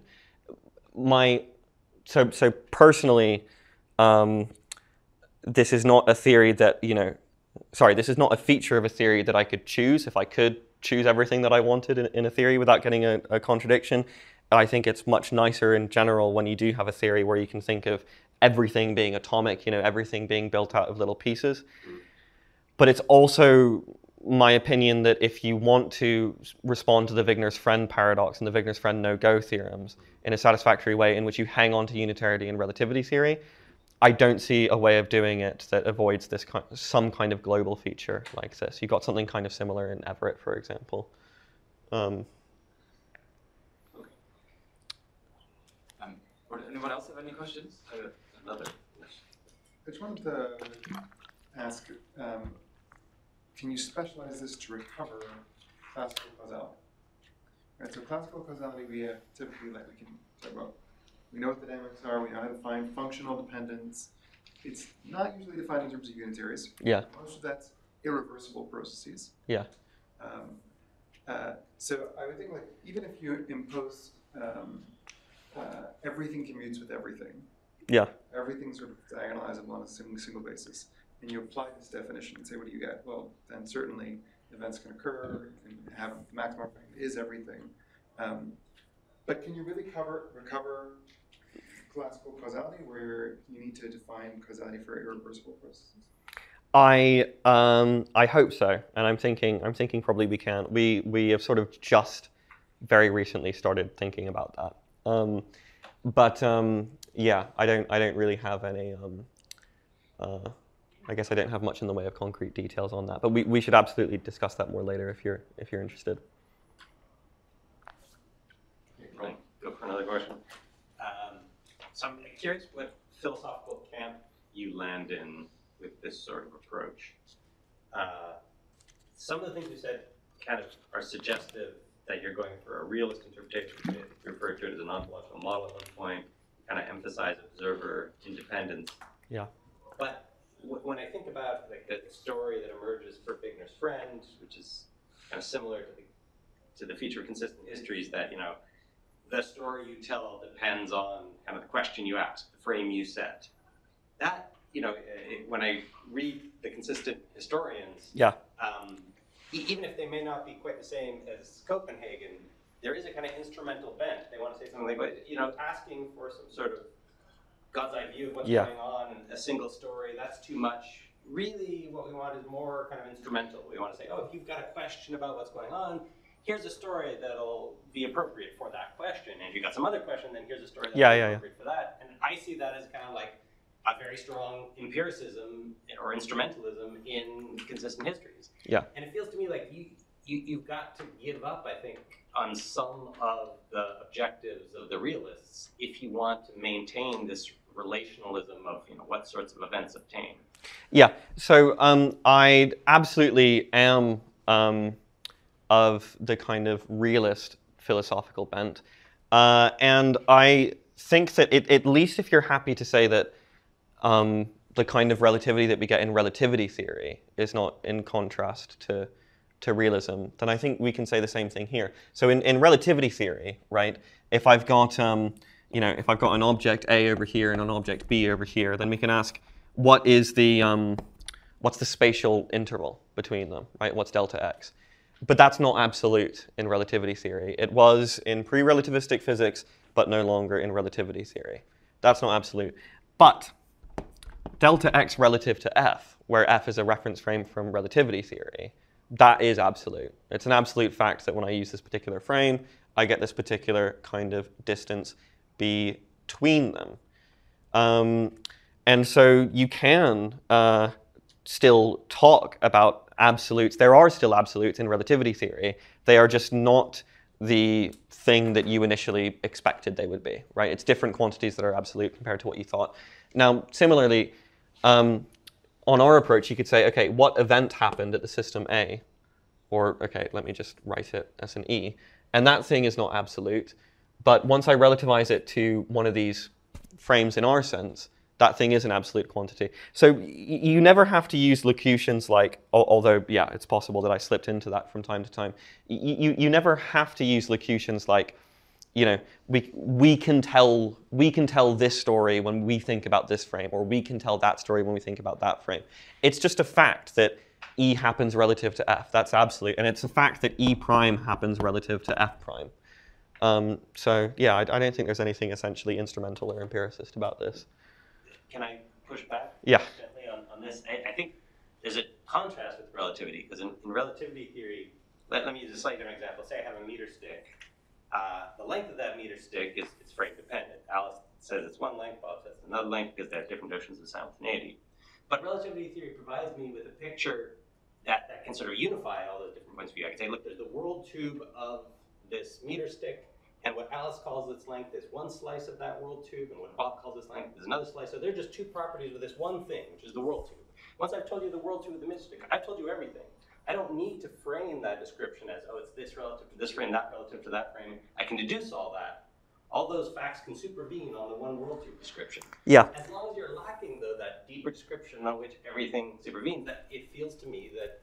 [SPEAKER 1] So personally, this is not a theory that this is not a feature of a theory that I could choose if I could choose everything that I wanted in a theory without getting a contradiction. I think it's much nicer in general when you do have a theory where you can think of everything being atomic, everything being built out of little pieces. But it's also my opinion that if you want to respond to the Wigner's friend paradox and the Wigner's friend no-go theorems in a satisfactory way in which you hang on to unitarity and relativity theory, I don't see a way of doing it that avoids this some kind of global feature like this. You got something kind of similar in Everett, for example.
[SPEAKER 2] Would anyone else have any questions? Another question.
[SPEAKER 5] I just wanted to ask, can you specialize this to recover classical causality? Right, so classical causality we have typically we can talk about. We know what the dynamics are, we know how to find functional dependence. It's not usually defined in terms of unitaries.
[SPEAKER 1] Yeah.
[SPEAKER 5] Most of that's irreversible processes.
[SPEAKER 1] Yeah.
[SPEAKER 5] So I would think even if you impose everything commutes with everything.
[SPEAKER 1] Yeah.
[SPEAKER 5] Everything's sort of diagonalizable on a single basis. And you apply this definition and say, what do you get? Well, then certainly events can occur, you can have the maximum frame is everything. But can you really recover classical causality, where you need to define causality for irreversible processes?
[SPEAKER 1] I hope so, and I'm thinking probably we can. We have sort of just very recently started thinking about that. Yeah, I don't really have any. I guess I don't have much in the way of concrete details on that, but we should absolutely discuss that more later if you're interested.
[SPEAKER 4] Right. Go for another question. So I'm curious what philosophical camp you land in with this sort of approach. Some of the things you said kind of are suggestive that you're going for a realist interpretation. You refer to it as a non-logical model at one point, kind of emphasize observer independence.
[SPEAKER 1] Yeah.
[SPEAKER 4] But when I think about like the story that emerges for Bigner's Friend, which is kind of similar to the feature of consistent histories, that, you know, the story you tell depends on kind of the question you ask, the frame you set. That, you know, when I read the consistent historians,
[SPEAKER 1] Yeah.
[SPEAKER 4] Even if they may not be quite the same as Copenhagen, there is a kind of instrumental bent. They want to say something like, but, you know, asking for some sort of God's eye view of what's going on and a single story, that's too much. Really, what we want is more kind of instrumental. We want to say, oh, if you've got a question about what's going on, here's a story that'll be appropriate for that question. And if you've got some other question, then here's a story that'll be appropriate for that. And I see that as kind of like a very strong empiricism or instrumentalism in consistent histories.
[SPEAKER 1] Yeah.
[SPEAKER 4] And it feels to me like you've got to give up, I think, on some of the objectives of the realists if you want to maintain this relationalism of, you know, what sorts of events obtain.
[SPEAKER 1] Yeah. So I absolutely am of the kind of realist philosophical bent, and I think that at least if you're happy to say that the kind of relativity that we get in relativity theory is not in contrast to realism, then I think we can say the same thing here. So in relativity theory, right, if I've got you know, if I've got an object A over here and an object B over here, then we can ask what is the what's the spatial interval between them, right? What's delta x? But that's not absolute in relativity theory. It was in pre-relativistic physics, but no longer in relativity theory. That's not absolute. But delta x relative to f, where f is a reference frame from relativity theory, that is absolute. It's an absolute fact that when I use this particular frame, I get this particular kind of distance between them. And so you can still talk about absolutes. There are still absolutes in relativity theory. They are just not the thing that you initially expected they would be, right? It's different quantities that are absolute compared to what you thought. Now, similarly, on our approach, you could say, okay, what event happened at the system A? Or, okay, let me just write it as an E. And that thing is not absolute. But once I relativize it to one of these frames in our sense, that thing is an absolute quantity. So you never have to use locutions like, although, yeah, it's possible that I slipped into that from time to time. You never have to use locutions like, you know, we can tell this story when we think about this frame, or we can tell that story when we think about that frame. It's just a fact that E happens relative to F. That's absolute. And it's a fact that E prime happens relative to F prime. So yeah, I don't think there's anything essentially instrumental or empiricist about this.
[SPEAKER 4] Can I push back gently on this? I think there's a contrast with relativity, because in relativity theory, let me use a slightly different example. Say I have a meter stick. The length of that meter stick is frame dependent. Alice says it's one length, Bob says it's another length, because they have different notions of simultaneity. But relativity theory provides me with a picture that can sort of unify all those different points of view. I can say, look, there's the world tube of this meter stick, and what Alice calls its length is one slice of that world tube, and what Bob calls its length is another slice. So they're just two properties of this one thing, which is the world tube. Once I've told you the world tube of the meter stick, I've told you everything. I don't need to frame that description as, oh, it's this relative to this frame, that relative to that frame. I can deduce all that. All those facts can supervene on the one world tube description.
[SPEAKER 1] Yeah.
[SPEAKER 4] As long as you're lacking, though, that deeper description on which everything supervenes, that it feels to me that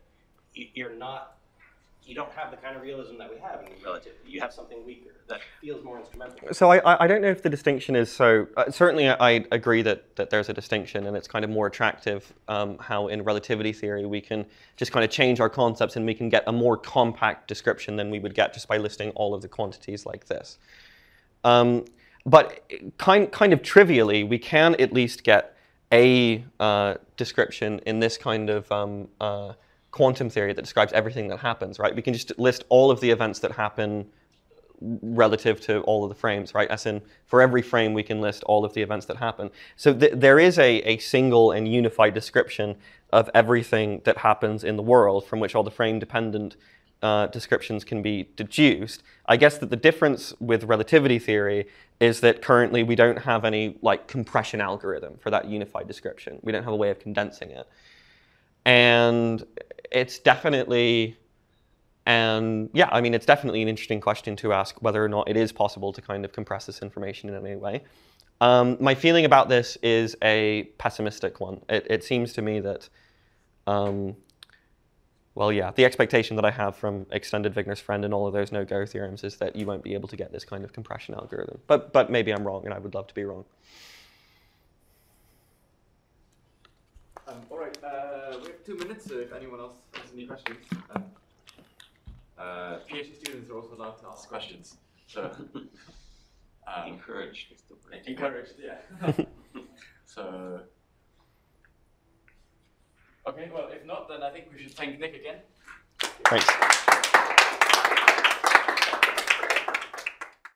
[SPEAKER 4] you don't have the kind of realism that we have in relativity. You have something weaker that feels more instrumental.
[SPEAKER 1] So I don't know if the distinction is so. Certainly, I agree that there's a distinction, and it's kind of more attractive how in relativity theory we can just kind of change our concepts and we can get a more compact description than we would get just by listing all of the quantities like this. But kind of trivially, we can at least get a description in this kind of quantum theory that describes everything that happens, right? We can just list all of the events that happen relative to all of the frames, right? As in, for every frame, we can list all of the events that happen. So there is a single and unified description of everything that happens in the world from which all the frame-dependent descriptions can be deduced. I guess that the difference with relativity theory is that currently we don't have any like compression algorithm for that unified description. We don't have a way of condensing it. And it's definitely, yeah, I mean, it's definitely an interesting question to ask whether or not it is possible to kind of compress this information in any way. My feeling about this is a pessimistic one. It seems to me that, well, yeah, the expectation that I have from extended Wigner's friend and all of those no-go theorems is that you won't be able to get this kind of compression algorithm. But maybe I'm wrong, and I would love to be wrong.
[SPEAKER 2] All right, we have 2 minutes if anyone else has any questions. PhD students are also allowed to ask questions. So
[SPEAKER 4] Encouraged.
[SPEAKER 2] encouraged, yeah. So, okay, well, if not, then I think we should thank Nick again.
[SPEAKER 1] Thanks.